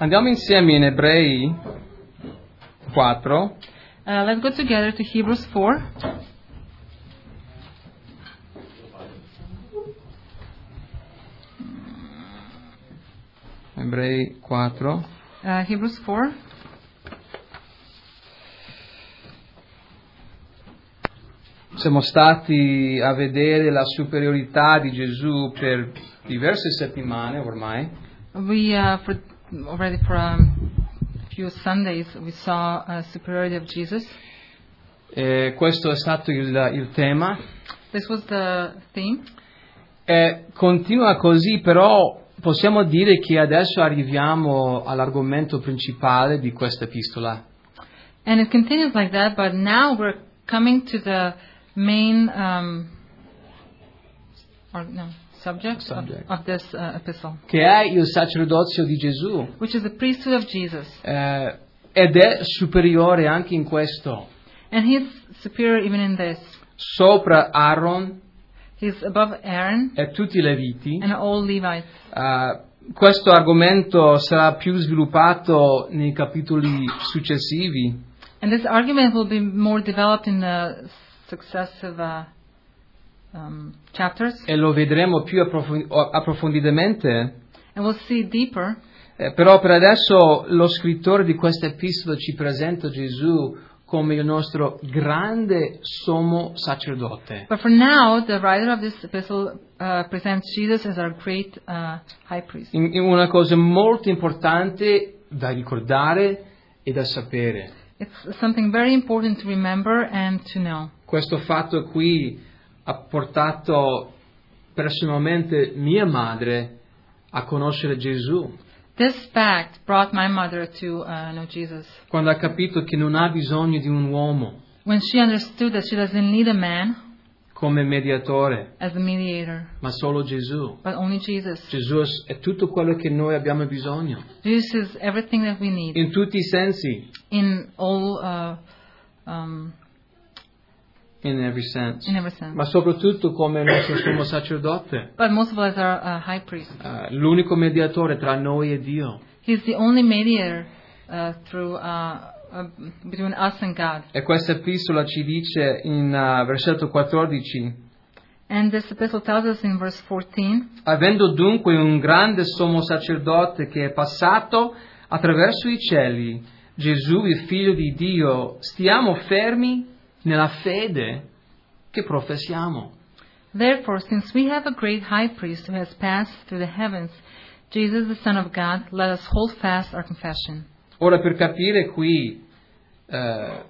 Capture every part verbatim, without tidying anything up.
Andiamo insieme in Ebrei quattro. Uh, let's go together to Hebrews four. Ebrei quattro. Uh, Hebrews four. Siamo stati a vedere la superiorità di Gesù per diverse settimane ormai. We uh, for, already for um, a few Sundays we saw uh, superiority of Jesus. E questo è stato il, il tema. This was the theme. E continua così, però possiamo dire che adesso arriviamo all'argomento principale di questa epistola. And it continues like that, but now we're coming to the main um, or no, subject, Subject. Of, of this uh, epistle, Che è il sacerdozio di Gesù. which is the priesthood of Jesus. Eh, ed è superiore anche in questo. And he's superior even in this. Sopra Aaron He's above Aaron e tutti i Leviti. and all Levites. Uh, questo argomento sarà più sviluppato nei capitoli successivi. And this argument will be more developed in the successive uh, um, chapters, E lo vedremo più approf- approfonditamente. and we'll see deeper. Eh, però per adesso lo scrittore di questa epistola ci presenta Gesù come il nostro grande sommo sacerdote. But for now, the writer of this epistle uh, presents Jesus as our great uh, high priest. In, in una cosa molto importante da ricordare e da sapere. It's something very important to remember and to know. Questo fatto qui ha portato personalmente mia madre a conoscere Gesù. This fact brought my mother to uh, know Jesus. Quando ha capito che non ha bisogno di un uomo When she understood that she doesn't need a man come mediatore, as a mediator, ma solo Gesù. but only Jesus. Gesù è tutto quello che noi abbiamo bisogno, Jesus is everything that we need in tutti i sensi, in all, uh, um, in every sense, in every sense. ma soprattutto come il nostro sommo sacerdote, But most of all as our uh, high priest. uh, l'unico mediatore tra noi e Dio. He's the only mediator uh, through uh, uh, between us and God. E questa epistola ci dice in uh, versetto quattordici: And this epistle tells us in verse fourteen, avendo dunque un grande sommo sacerdote che è passato attraverso i cieli, Gesù, il Figlio di Dio, stiamo fermi nella fede che professiamo. therefore, since we have a great high priest who has passed through the heavens, Jesus the Son of God, let us hold fast our confession. Ora, per capire qui eh,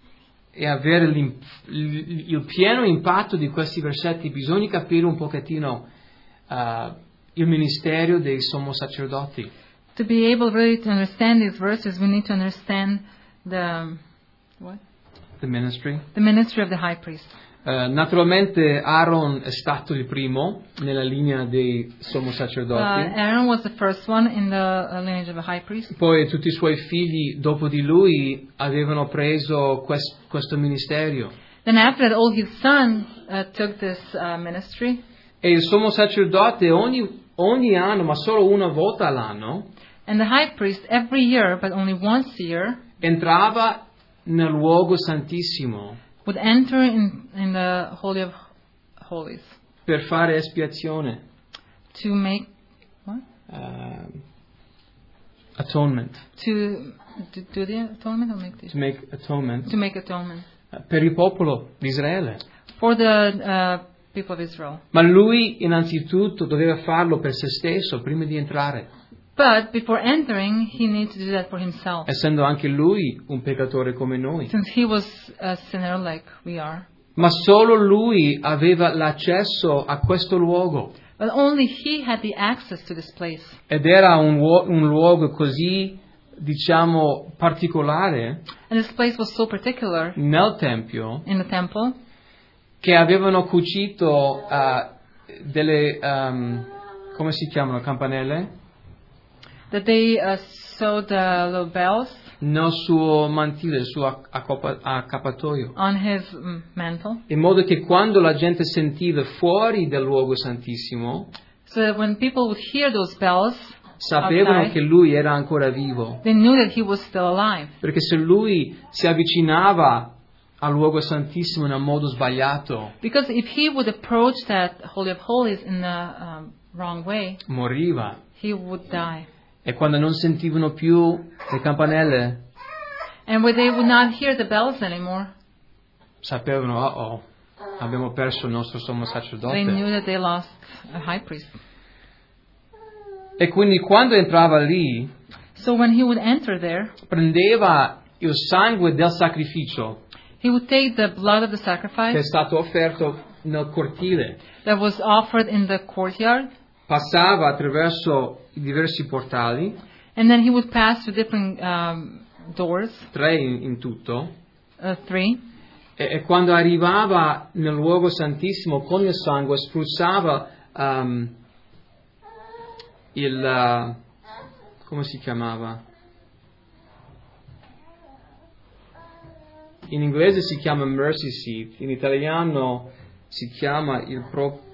e avere il, il pieno impatto di questi versetti, bisogna capire un pochettino eh, il ministero dei sommo sacerdoti. To be able really to understand these verses, we need to understand the what? The ministry. The ministry of the high priest. Eh, naturalmente Aaron è stato il primo nella linea dei sommo Uh, sacerdoti. Aaron was the first one in the uh, lineage of a high priest. Poi tutti i suoi figli dopo di lui avevano preso quest, questo ministero. Then after that, all his sons uh, took this uh, ministry. E il sommo sacerdote ogni, ogni anno, ma solo una volta all'anno, And the high priest, every year, but only once a year, entrava nel luogo santissimo would enter in, in the Holy of Holies per fare espiazione, to make, what? uh, atonement, To do, do the atonement or make the, to make atonement to make atonement uh, per il popolo di Israele. for the uh, people of Israel. Ma lui innanzitutto doveva farlo per se stesso prima di entrare, But before entering, he needs to do that for himself, essendo anche lui un peccatore come noi. since he was a sinner like we are. Ma solo lui aveva l'accesso a questo luogo. But only he had the access to this place. Ed era un, luo- un luogo così, diciamo, particolare And this place was so particular nel Tempio in the temple che avevano cucito uh, delle, um, come si chiamano, campanelle? that they uh, sewed the little bells Nel suo mantile, il suo accoppa- accappatoio. on his mm, mantle, In modo che quando la gente sentiva fuori del luogo santissimo, so that when people would hear those bells, sapevano outside, che lui era ancora vivo. they knew that he was still alive. Perché se lui si avvicinava al luogo santissimo in un modo sbagliato, Because if he would approach that Holy of Holies in the um, wrong way, moriva. he would die. E quando non sentivano più le campanelle, And when they would not hear the bells anymore, sapevano, oh, oh, abbiamo perso il nostro sommo they sacerdote. knew that they lost a high priest. E quindi quando entrava lì, So when he would enter there, prendeva il sangue del sacrificio he would take the blood of the che è sacrifice stato offerto nel cortile, that was offered in the courtyard, passava attraverso i diversi portali, and then he would pass through different um, doors, tre in, in tutto, uh, three, e, e quando arrivava nel luogo santissimo con il sangue spruzzava um, il, uh, come si chiamava? In inglese si chiama mercy seat, in italiano si chiama il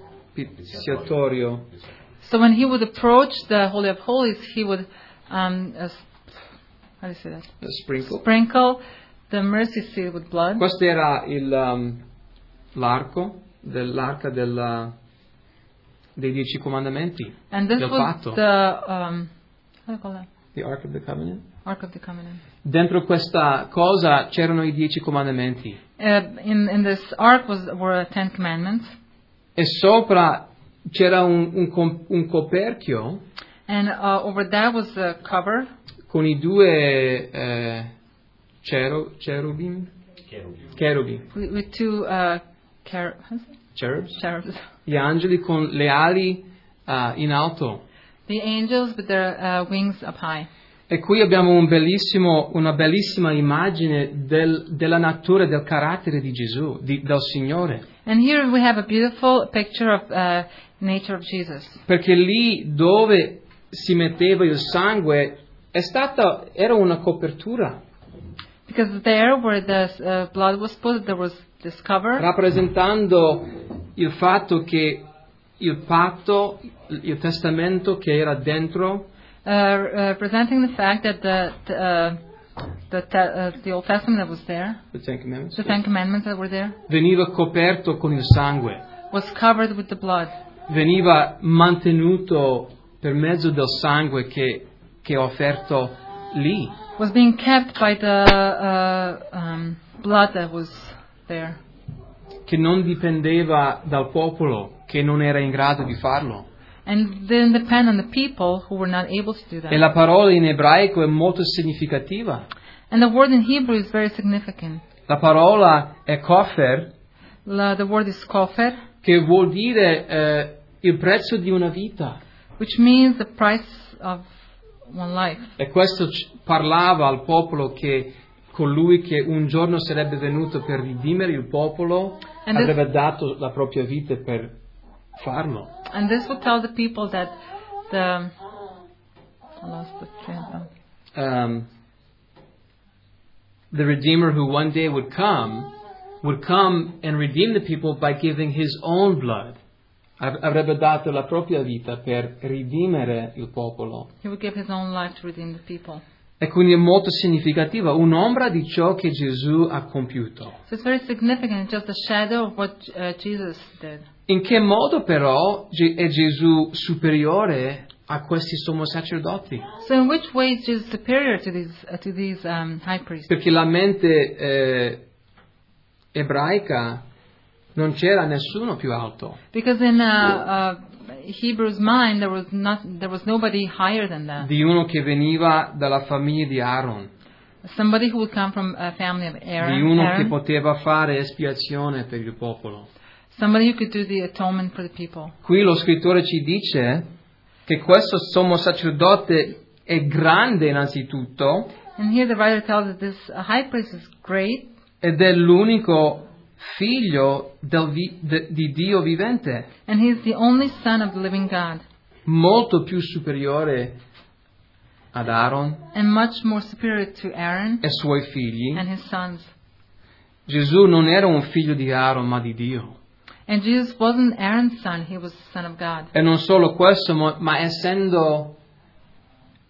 propiziatorio. So when he would approach the Holy of Holies, he would um, uh, how do you say that? Sprinkle. Sprinkle the mercy seat with blood. Questo era il, um, l'arco dell'arca della, dei dieci comandamenti, And this del was patto, the um, how do you call that? the Ark of the Covenant. Ark of the Covenant. Dentro questa cosa c'erano i dieci comandamenti Uh, in in this ark was were Ten Commandments, e sopra c'era un, un, com- un coperchio and uh, over that was the cover con i due eh, cero, cherubim, cherubi, with, with two uh, cher- how's it? cherubs, cherubs, gli angeli con le ali uh, in alto. the angels with their uh, wings up high. E qui abbiamo un bellissimo, una bellissima immagine del, della natura e del carattere di Gesù, di, del Signore. And here we have a beautiful picture of uh, nature of Jesus. Perché lì dove si metteva il sangue è stata, era una copertura, Because there where the uh, blood was put, there was this cover, rappresentando il fatto che il patto, il testamento che era dentro, uh, representing the fact that the the, uh, the, te- uh, the Old Testament that was there, the Ten Commandments, the Ten Commandments that were there, veniva coperto con il sangue, was covered with the blood. veniva mantenuto per mezzo del sangue che, che è offerto lì. Was being kept by the uh, um, blood that was there. Che non dipendeva dal popolo, che non era in grado di farlo. And didn't depend on the people who were not able to do that. E la parola in ebraico è molto significativa. And the word in Hebrew is very significant. La parola è kofer, La, the word is kofer, che vuol dire eh, il prezzo di una vita. which means the price of one life. E questo c- parlava al popolo che colui che un giorno sarebbe venuto per redimere il popolo And this- avrebbe dato la propria vita per farlo. And this would tell the people that the I lost the train of thought. Um, the Redeemer who one day would come, would come and redeem the people by giving his own blood. Av- Avrebbe dato la propria vita per redimere il popolo. He would give his own life to redeem the people. E quindi è molto significativa, un'ombra di ciò che Gesù ha compiuto. So it's very significant, just a shadow of what uh, Jesus did. In che modo però Ge- è Gesù superiore a questi sommo sacerdoti? So in which way is Jesus superior to these uh, to these um, high priests? Perché la mente eh, ebraica non c'era nessuno più alto. Because in uh, uh, Hebrew's mind, there was not there was nobody higher than that. Di uno che veniva dalla famiglia di Aaron, Somebody who would come from a family of Aaron. di uno che Aaron. poteva fare espiazione per il popolo. Somebody who could do the atonement for the people. Qui lo scrittore ci dice che questo sommo sacerdote è grande innanzitutto And here the writer tells us this uh, high priest is great, ed è l'unico figlio del vi- de- di Dio vivente, and he's the only son of the living God, molto più superiore ad Aaron and much more superior to Aaron e suoi figli. and his sons. Gesù non era un figlio di Aaron ma di Dio. And Jesus wasn't Aaron's son, he was the son of God. E non solo questo, ma, ma essendo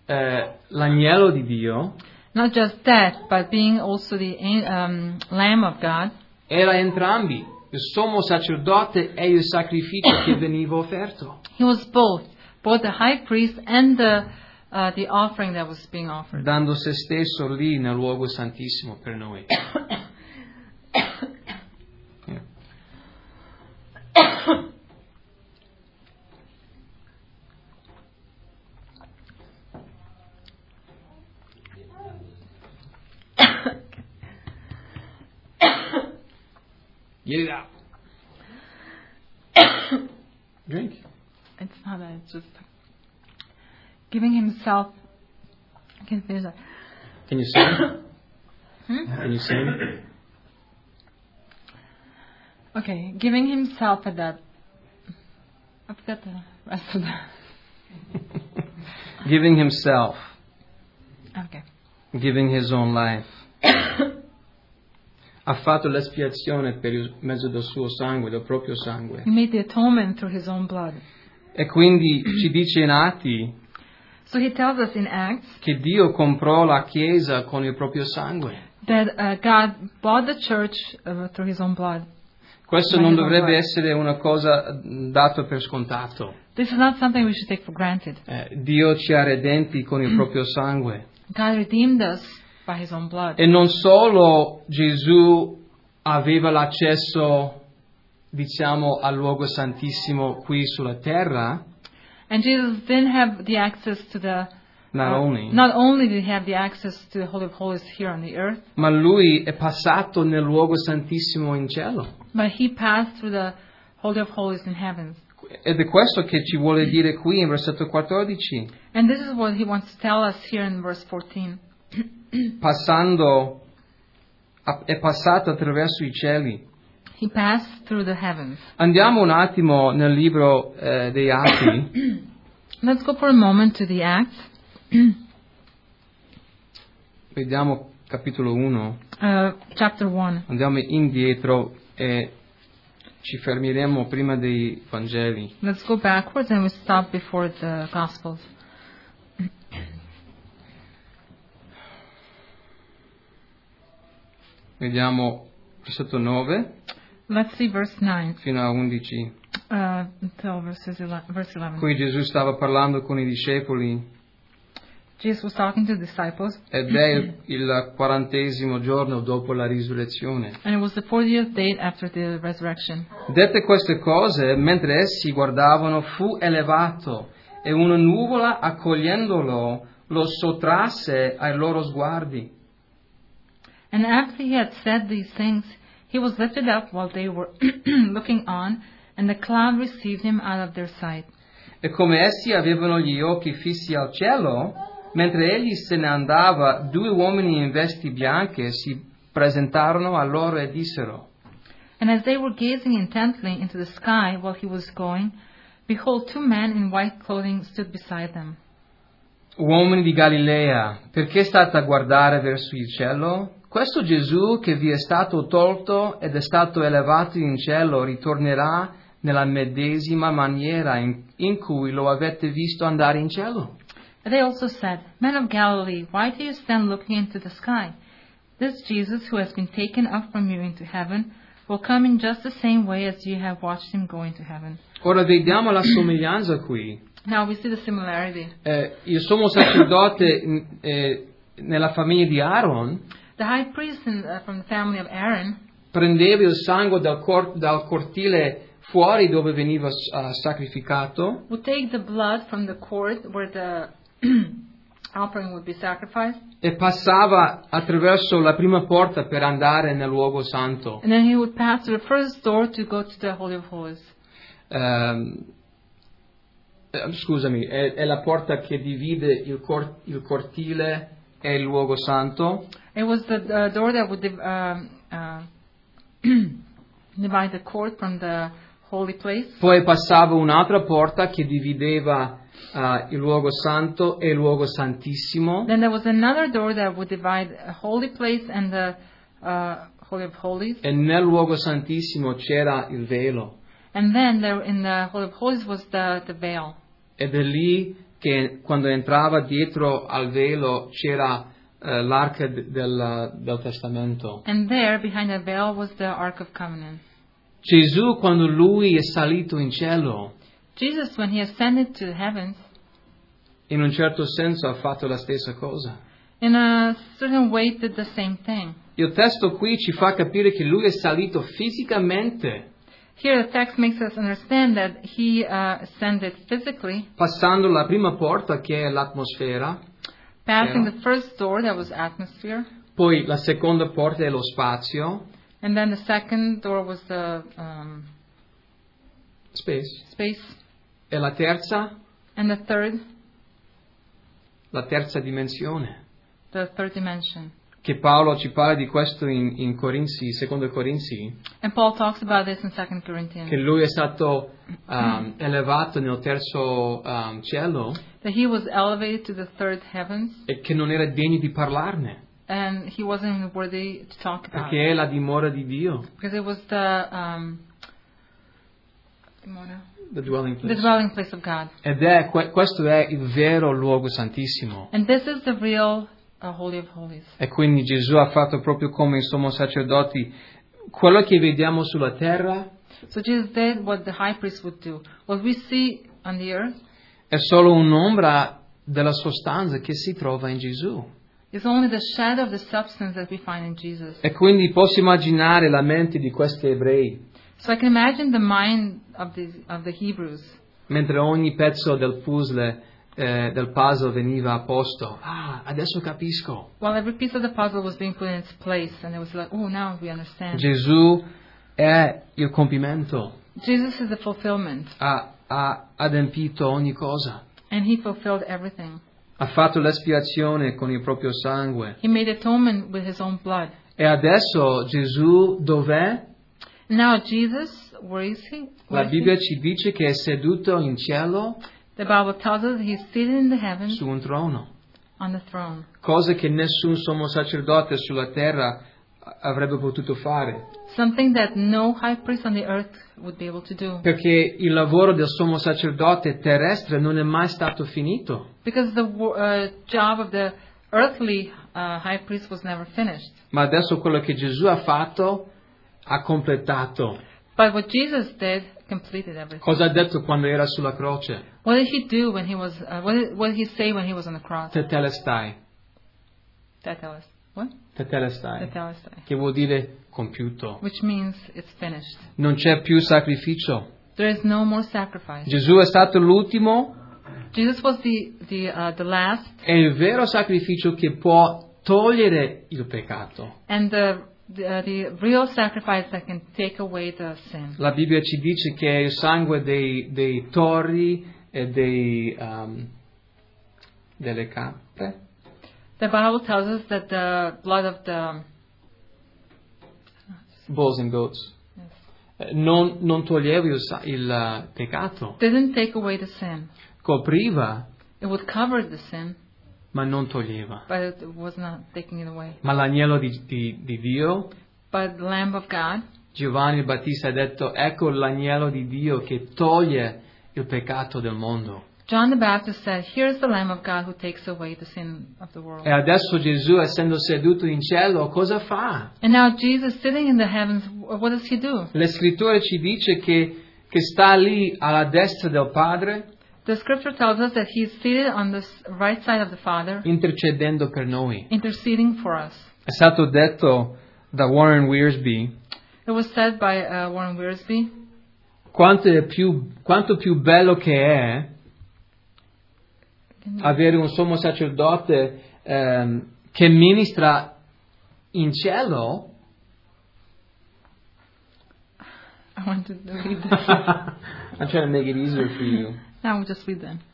eh, l'agnello di Dio, not just that, but being also the um, Lamb of God, era entrambi, il sommo sacerdote e il sacrificio che veniva offerto. he was both, both the high priest and the uh, the offering that was being offered. Dando se stesso lì nel luogo santissimo per noi. Yeah. Get it out. Drink. It's not that, it's just giving himself. I can't finish that. Can you sing? Hmm? Can you sing? Okay, giving himself at that. I forgot the rest of that. Giving himself. Okay. Giving his own life. Ha fatto l'espiazione per il mezzo del suo sangue, del proprio sangue. He made the atonement through his own blood. E quindi ci dice in Atti So he tells us in Acts che Dio comprò la Chiesa con il proprio sangue. that uh, God bought the church uh, through his own blood. Questo By non his own dovrebbe blood. essere una cosa data per scontato. This is not something we should take for granted. Eh, Dio ci ha redenti con il proprio sangue. God redeemed us by his own blood. E non solo Gesù aveva l'accesso, diciamo, al luogo santissimo qui sulla terra, And Jesus didn't have the access to the. not uh, only, Not only did he have the access to the Holy of Holies here on the earth, ma lui è passato nel luogo santissimo in cielo. but he passed through the Holy of Holies in heaven. Ed è questo che ci vuole dire qui in versetto quattordici. And this is what he wants to tell us here in verse fourteen. Passando, è passato attraverso i cieli. He passed through the heavens. Andiamo un attimo nel libro eh, dei Atti. Let's go for a moment to the Acts, Vediamo capitolo uno. uh, chapter one. Andiamo indietro e ci fermeremo prima dei Vangeli. Let's go backwards and we stop before the Gospels. Vediamo versetto nove Let's see verse nine fino a undici. uh, until verses ele- verse eleven. Qui Gesù stava parlando con i discepoli Jesus was talking to the disciples, ed è il, il quarantesimo giorno dopo la risurrezione. and it was the fortieth day after the resurrection. Dette queste cose, mentre essi guardavano, fu elevato e una nuvola, accogliendolo, lo sottrasse ai loro sguardi. And after he had said these things, he was lifted up while they were looking on, and the cloud received him out of their sight. E come essi avevano gli occhi fissi al cielo, mentre egli se ne andava, due uomini in vesti bianche si presentarono a loro e dissero: And as they were gazing intently into the sky while he was going, behold, two men in white clothing stood beside them. Uomini di Galilea, perché state a guardare verso il cielo? Questo Gesù che vi è stato tolto ed è stato elevato in cielo ritornerà nella medesima maniera in, in cui lo avete visto andare in cielo. And they also said, Men of Galilee, why do you stand looking into the sky? This Jesus who has been taken up from you into heaven will come in just the same way as you have watched him go into heaven. Ora vediamo la somiglianza qui. Now we see the similarity. Eh, il sommo sacerdote eh, nella famiglia di Aaron The high priest in, uh, from the family of Aaron prendeva il sangue dal, cor- dal cortile fuori dove veniva uh, sacrificato would take the blood from the court where the offering would be sacrificed, e passava attraverso la prima porta per andare nel luogo santo. and then he would pass through the first door to go to the Holy of Holies. Ehm, eh, scusami, è, è la porta che divide il, cor- il cortile e il luogo santo. It was the uh, door that would div- um, uh, divide the court from the holy place. Poi passava un'altra porta che divideva uh, il luogo santo e il luogo santissimo. Then there was another door that would divide a holy place and the uh, Holy of Holies. E nel luogo santissimo c'era il velo. And then there in the Holy of Holies was the, the veil. Ed è lì che quando entrava dietro al velo c'era eh, l'arca d- del, del testamento. And there, behind the veil, was the Ark of Covenant. Gesù, quando lui è salito in cielo, Jesus, when he ascended to the heavens, in un certo senso ha fatto la stessa cosa. in a certain way did the same thing. Il testo qui ci fa capire che lui è salito fisicamente, Here the text makes us understand that he uh, ascended physically, passando la prima porta che è l'atmosfera, passing Yeah. the first door that was atmosphere, poi la seconda porta è lo spazio, and then the second door was the um, space, space, e la terza, and the third, la terza dimensione. the third dimension. Che Paolo ci parla di questo in, in Corinzi, secondo Corinzi, And Paul talks about this in Second Corinthians, che lui è stato um, elevato nel terzo um, cielo that he was elevated to the third heavens, e che non era degno di parlarne, and he wasn't even worthy to talk about perché it, è la dimora di Dio, because it was the um, the dwelling the place. dwelling place of God. Ed è, que- questo è il vero luogo santissimo. And this is the real uh, Holy of Holies. E quindi Gesù ha fatto proprio come i sommo sacerdoti, quello che vediamo sulla terra So Jesus did what the high priest would do. What we see on the earth è solo un'ombra della sostanza che si trova in Gesù. is only the shadow of the substance that we find in Jesus. E quindi posso immaginare la mente di questi ebrei, So I can imagine the mind of the of the Hebrews mentre ogni pezzo del puzzle, eh, del puzzle veniva a posto. Ah, adesso capisco. while every piece of the puzzle was being put in its place, and it was like, oh, now we understand. Gesù è il compimento, Jesus is the fulfillment, ha, ha adempito ogni cosa. and he fulfilled everything. Ha fatto l'espiazione con il proprio sangue. He made atonement with his own blood. E adesso Gesù dov'è? Now Jesus, where is he? La Where is he? Bibbia ci dice che è seduto in cielo The Bible tells us he's seated in the heavens su un trono, on the throne. cosa che nessun sommo sacerdote sulla terra avrebbe potuto fare, Something that no high priest on the earth would be able to do. perché il lavoro del sommo sacerdote terrestre non è mai stato finito. Because the wo- uh, job of the earthly uh, high priest was never finished. Ma adesso quello che Gesù ha fatto ha completato. But what Jesus did completed everything. Cosa ha detto quando era sulla croce? What did he do when he was, uh, what, did, what did he say when he was on the cross? Tetelestai. Tetelestai. What? Tetelestai. Tetelestai. Che vuol dire compiuto. Which means it's finished. Non c'è più sacrificio. There is no more sacrifice. Gesù è stato l'ultimo Jesus was the, the, uh, the last è il vero sacrificio che può togliere il peccato. and the, the, uh, the real sacrifice that can take away the sin. La Bibbia ci dice che è il sangue dei, dei tori e dei, um, delle capre The Bible tells us that the blood of the bulls and goats eh, non, non toglieva il, sa- il uh, peccato, didn't take away the sin. copriva It would cover the sin, ma non toglieva. but it was not taking it away. Ma l'agnello di, di, di Dio, But the Lamb of God, Giovanni il Battista ha detto, ecco l'agnello di Dio che toglie il peccato del mondo. John the Baptist said, here's the Lamb of God who takes away the sin of the world. E adesso Gesù, essendo seduto in cielo, cosa fa? And now Jesus sitting in the heavens, what does he do? Le scritture ci dice che, che sta lì alla destra del Padre, The scripture tells us that he's seated on the s- right side of the Father, intercedendo per noi. interceding for us. È stato detto da Warren Wiersbe, It was said by uh, Warren Wiersbe, quanto, è più, quanto più bello che è avere un sommo sacerdote ehm, che ministra in cielo. I want to read this. I'm trying to make it easier for you. Now we'll just read them.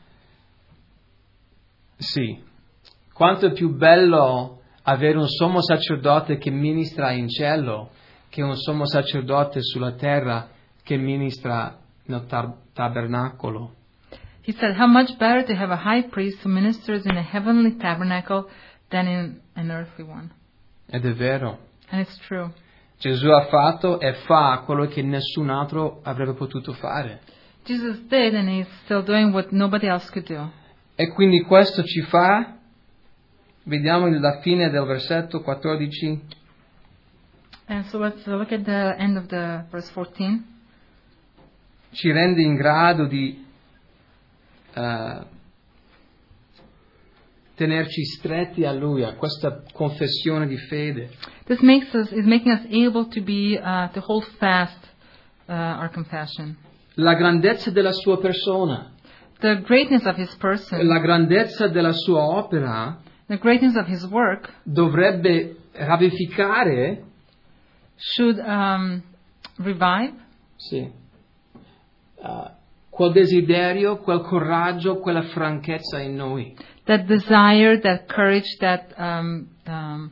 Sì. Quanto è più bello avere un sommo sacerdote che ministra in cielo che un sommo sacerdote sulla terra che ministra nel tab- tabernacolo. He said, how much better to have a high priest who ministers in a heavenly tabernacle than in an earthly one. Ed è vero. And it's true. Gesù ha fatto e fa quello che nessun altro avrebbe potuto fare. Jesus did, and he's still doing what nobody else could do. E quindi questo ci fa, vediamo la fine del versetto quattordici. And so let's look at the end of the verse fourteen. Ci rende in grado di uh, tenerci stretti a Lui, a questa confessione di fede. This makes us is making us able to be uh, to hold fast uh, our confession. La grandezza della sua persona, The greatness of his person, la grandezza della sua opera the greatness of his work dovrebbe ramificare should um, revive sì, uh, quel desiderio, quel coraggio, quella franchezza in noi. that desire, that courage, that um, um,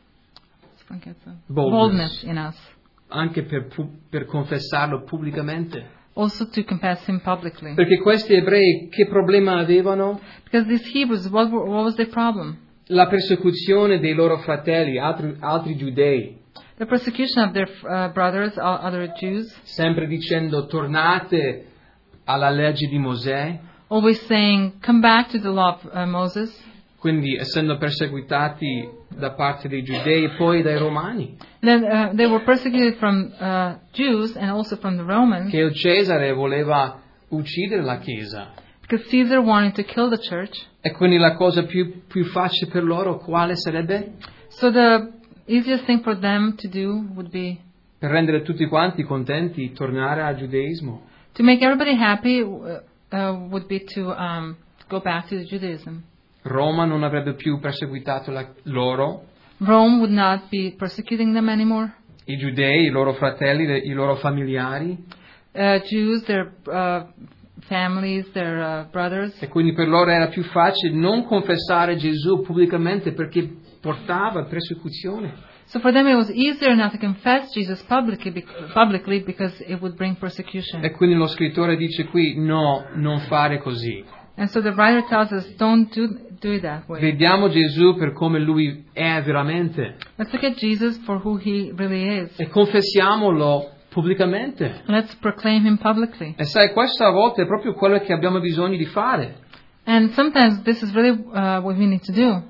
Boldness. boldness in us. Anche per, pu- per confessarlo pubblicamente. Also to confess him publicly. Perché questi ebrei che problema avevano? Because these Hebrews, what, were- what was their problem? La persecuzione dei loro fratelli, altri, altri giudei, The persecution of their uh, brothers, uh, other Jews, sempre dicendo tornate alla legge di Mosè, always saying, come back to the law of uh, Moses. quindi essendo perseguitati da parte dei giudei e poi dai romani, Then uh, they were persecuted from uh, Jews and also from the Romans, che il Cesare voleva uccidere la Chiesa. because Caesar wanted to kill the church. E quindi la cosa più, più facile per loro quale sarebbe? So the easiest thing for them to do would be Per rendere tutti quanti contenti, tornare al giudaismo. to make everybody happy. Uh, uh, would be to um, go back to Judaism. Roma non avrebbe più perseguitato la, loro, Rome would not be persecuting them anymore. i giudei, i loro fratelli, le- i loro familiari, Uh, Jews, their uh, families, their uh, brothers. e quindi per loro era più facile non confessare Gesù pubblicamente perché portava persecuzione. So for them it was easier not to confess Jesus publicly, bec- publicly because it would bring persecution. E quindi lo scrittore dice qui, no, non fare così. And so the writer tells us, don't do, do it that way. Vediamo Gesù per come Lui è veramente Let's look at Jesus for who he really is. e confessiamolo pubblicamente. Let's proclaim him publicly. E sai, questo a volte è proprio quello che abbiamo bisogno di fare, And sometimes this is really uh, what we need to do.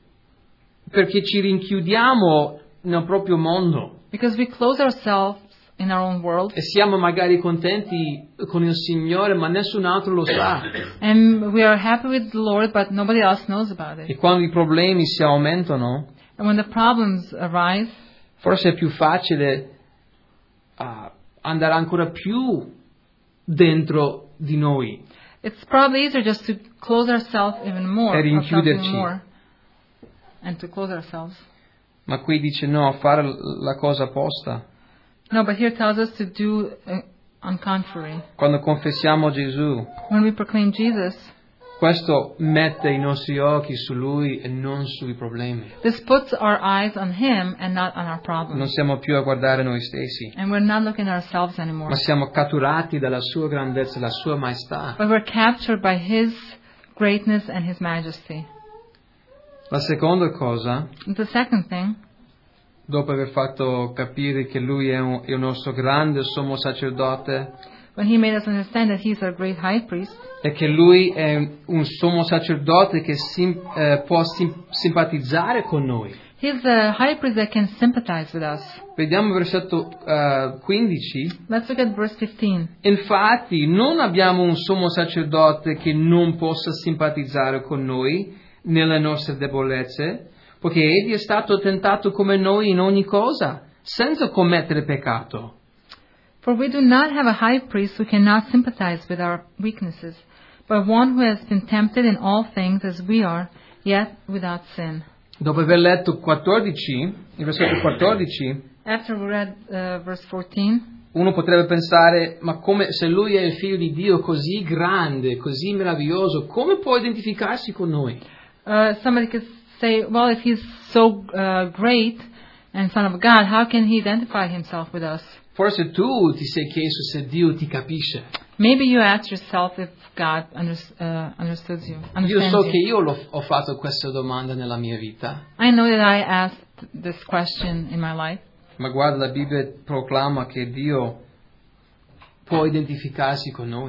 perché ci rinchiudiamo nel proprio mondo Because we close ourselves in our own world. e siamo magari contenti con il Signore, ma nessun altro lo sa. And we are happy with the Lord, but nobody else knows about E it. quando i problemi si aumentano, And when the problems arise, forse è più facile ah, andare ancora più dentro di noi it's probably easier just to close ourselves even more, E ourselves even rinchiuderci. more, and to close ourselves. Ma qui dice no, fare la cosa apposta. No, but here it tells us to do uh, on contrary. Quando confessiamo Gesù, When we proclaim Jesus, questo mette i nostri occhi su Lui e non sui problemi. this puts our eyes on Him and not on our Non problems. siamo più a guardare noi stessi, And we're not looking at ourselves anymore. ma siamo catturati dalla Sua grandezza, la Sua maestà. But we're captured by His greatness and His majesty. La seconda cosa, And the second thing, dopo aver fatto capire che Lui è, un, è il nostro grande sommo sacerdote, when He made us understand that He's our great high priest, è che Lui è un sommo sacerdote che sim- eh, può sim- simpatizzare con noi. He's the high priest that can sympathize with us. Vediamo il versetto eh, quindici. Let's look at verse fifteen. Infatti non abbiamo un sommo sacerdote che non possa simpatizzare con noi nelle nostre debolezze, poiché egli è stato tentato come noi in ogni cosa, senza commettere peccato. For we do not have a high priest who cannot sympathize with our weaknesses, but one who has been tempted in all things as we are, yet without sin. Dopo aver letto quattordici, il versetto quattordici, After we read uh, verse fourteen, uno potrebbe pensare, ma come se lui è il figlio di Dio così grande, così meraviglioso, come può identificarsi con noi? uh, somebody could say, well, if he's so uh, great and Son of God, how can he identify himself with us? Forse tu ti sei chiesto se Dio ti capisce. Maybe you ask yourself if God under, uh, understood you. Io Understands so you. che io l'ho- ho fatto questa domanda nella mia vita, I know that I asked this question in my life, ma guarda, la Bibbia proclama che Dio può identificarsi con noi.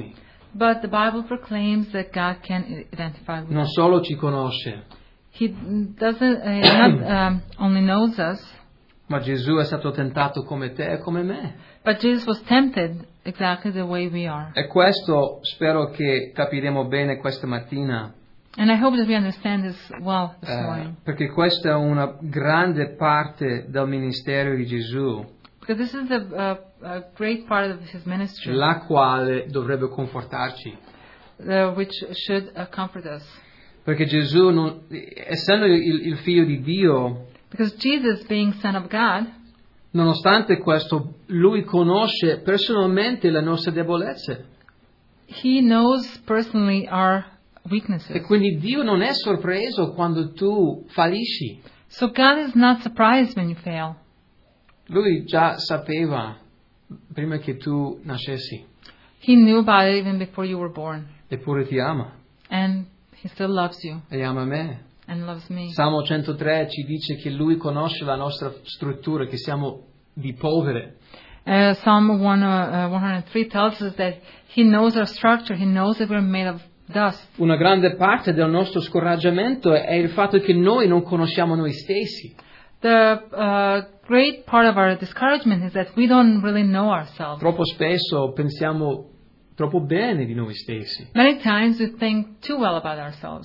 But the Bible proclaims that God can i- identify with Non us. solo ci conosce, He doesn't uh, not um, only knows us, ma Gesù è stato tentato come te e come me. but Jesus was tempted exactly the way we are. E questo spero che capiremo bene questa mattina, And I hope that we understand this well this eh, morning. perché questa è una grande parte del ministero di Gesù, Because this is a, a, a great part of his ministry, la quale dovrebbe confortarci. uh, which should uh, comfort us. Perché Gesù, non- essendo il, il figlio di Dio, Because Jesus, being Son of God, nonostante questo, lui conosce personalmente le nostre debolezze. he knows personally our E weaknesses. quindi Dio non è sorpreso quando tu fallisci. So God is not surprised when you fail. Lui già sapeva prima che tu nascessi, He knew about it even before you were born. eppure ti ama And he still loves you e ama me. and loves me. Salmo centotré ci dice che lui conosce la nostra struttura, che siamo di povere. Uh, Psalm one, uh, uh, one hundred three tells us that he knows our structure. He knows that we're made of dust. Una grande parte del nostro scoraggiamento è il fatto che noi non conosciamo noi stessi. The uh, great part of our discouragement is that we don't really know ourselves. Troppo spesso pensiamo troppo bene di noi stessi, Many times we think too well about ourselves,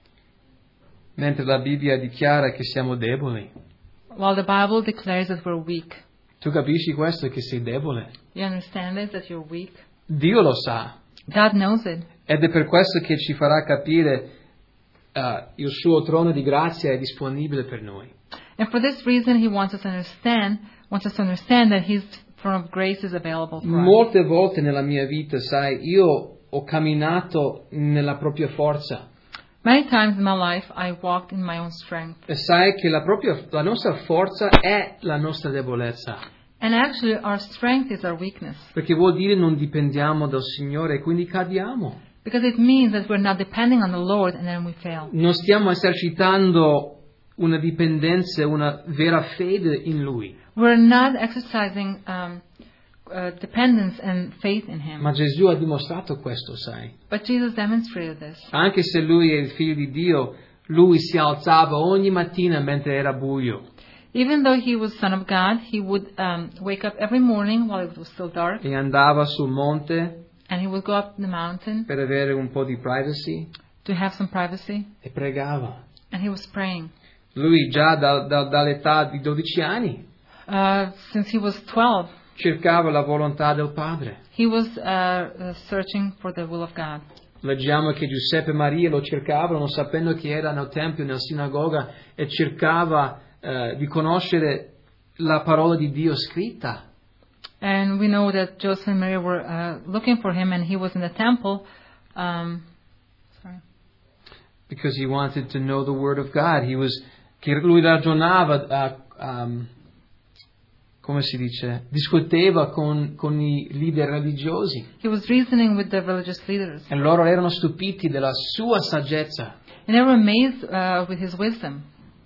mentre la Bibbia dichiara che siamo deboli. while the Bible declares that we're weak. Tu capisci questo, che sei debole? You understand this, that you're weak? Dio lo sa. God knows it. Ed è per questo che ci farà capire uh, il suo trono di grazia è disponibile per noi. And for this reason, he wants us to understand, wants us to understand that his throne of grace is available for us. Molte volte nella mia vita, sai, io ho camminato nella propria forza. Many times in my life, I walked in my own strength. E sai che la, propria, la nostra forza è la nostra debolezza. And actually, our strength is our weakness. Perché vuol dire non dipendiamo dal Signore e quindi cadiamo. Because it means that we're not depending on the Lord and then we fail. Non stiamo esercitando una dipendenza, una vera fede in Lui. We're not exercising um, uh, dependence and faith in Him. Ma Gesù ha dimostrato questo, sai. But Jesus demonstrated this. Anche se Lui è il Figlio di Dio, Lui si alzava ogni mattina mentre era buio. Even though He was Son of God, He would um, wake up every morning while it was still dark, E andava sul monte and He would go up the mountain per avere un po' di privacy to have some privacy, e pregava. and He was praying. Lui già da, da, dall'età di dodici anni Uh, since He was twelve, cercava la volontà del Padre. He was uh, uh, searching for the will of God. Leggiamo che Giuseppe e Maria lo cercavano sapendo che era nel tempio, nella sinagoga, e cercava eh, di conoscere la parola di Dio scritta. And we know that Joseph and Mary were uh, looking for Him, and He was in the temple. Um, sorry. Because he wanted to know the word of God. He was, che lui ragionava, uh, um, come si dice, discuteva con, con i leader religiosi. He was reasoning with the religious leaders, E loro erano stupiti della sua saggezza. and they were amazed uh, with His wisdom.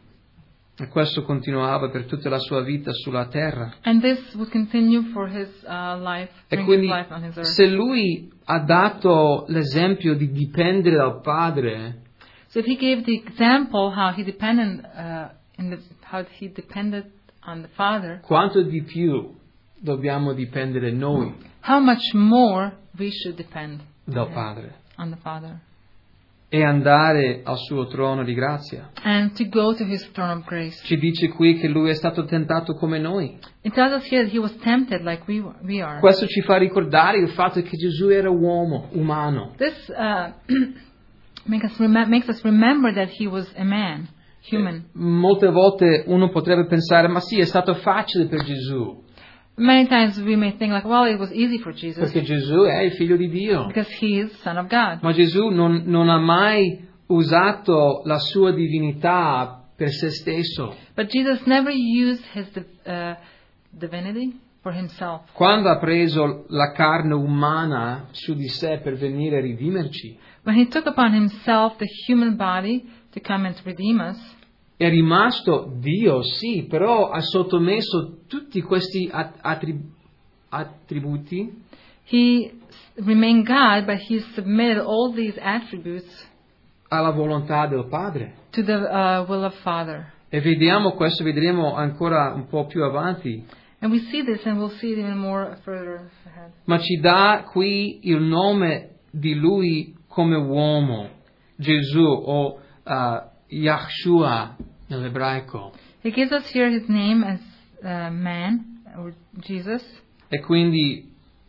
E questo continuava per tutta la sua vita sulla terra. And this would continue for His uh, life, E during quindi His life on His earth. se lui ha dato l'esempio di dipendere dal Padre, So if He gave the example how He depended, uh, in the, how He depended on the Father, quanto di più dobbiamo dipendere noi how much more we should depend dal Padre on the Father, e andare al suo trono di grazia. and to go to His throne of grace. Ci dice qui che lui è stato tentato come noi. It tells us here that He was tempted like we we are. Questo ci fa ricordare il fatto che Gesù era uomo, umano. This uh, makes us rem- makes us remember that He was a man, human. Molte volte uno potrebbe pensare, ma sì, è stato facile per Gesù, Many times we may think like, well, it was easy for Jesus perché Gesù è il figlio di Dio. because He is Son of God. Ma Gesù non, non ha mai usato la sua divinità per se stesso. But Jesus never used His div- uh, divinity for Himself. Quando ha preso la carne umana su di sé per venire a redimerci, When He took upon Himself the human body to come and to redeem us, è rimasto Dio, sì, però ha sottomesso tutti questi at- attrib- attributi He remained God, but he submitted all these attributes alla volontà del Padre. to the uh, will of Father. E vediamo questo, vedremo ancora un po' più avanti. And we see this, and we'll see it even more further ahead. Ma ci dà qui il nome di lui come uomo, Gesù o uh, Yahshua nell'ebraico. He gives us here his name as uh, man, or Jesus. E quindi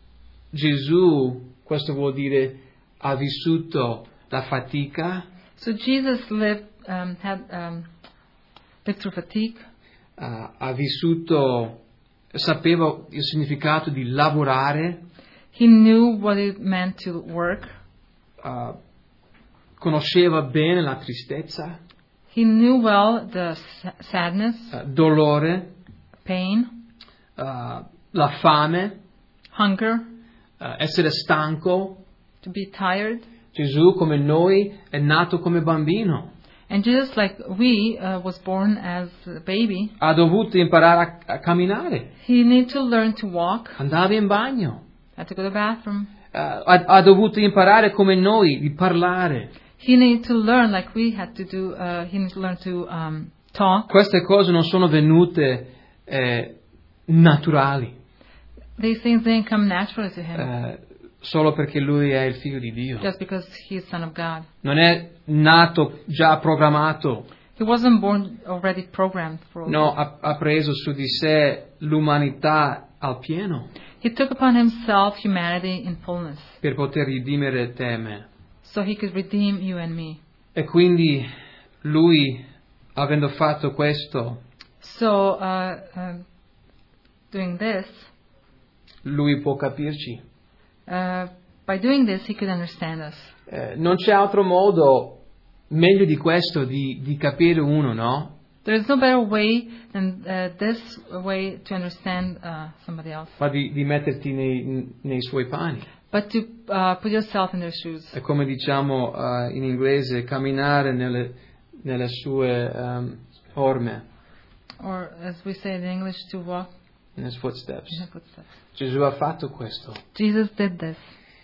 Gesù, questo vuol dire, ha vissuto la fatica, So Jesus lived, um, had um, lived through fatigue. uh, ha vissuto, sapeva il significato di lavorare, He knew what it meant to work. uh, conosceva bene la tristezza, He knew well the sa- sadness, uh, dolore, pain, uh, la fame, hunger, uh, essere stanco. to be tired. Gesù, come noi, è nato come bambino. And Jesus, like we, uh, was born as a baby. Ha dovuto imparare a, a camminare. He needed to learn to walk, Andava in bagno. had to go to the bathroom. Uh, ha, ha dovuto imparare come noi di parlare. He needed to learn, like we had to do, uh, he needed to learn to um, talk. Queste cose non sono venute eh, naturali, These things didn't come naturally to him, eh, solo perché lui è il figlio di Dio. just because he's son of God. Non è nato già programmato. He wasn't born already programmed for all No, this. ha, ha preso su di sé l'umanità al pieno He took upon himself humanity in fullness, per poter redimere te e me. so he could redeem you and me. E quindi lui, avendo fatto questo, So, uh, uh, doing this, lui può capirci. uh, by doing this, he could understand us. Eh, non c'è altro modo meglio di questo di, di capire uno, no? There is no better way than uh, this way to understand uh, somebody else, Ma di, di metterti nei, nei suoi panni. but to uh, put yourself in their shoes. È come diciamo eh, in inglese, camminare nelle, nelle sue um, orme, Or, as we say in English, to walk nelle footsteps. in her footsteps. Gesù ha fatto questo, Jesus did this.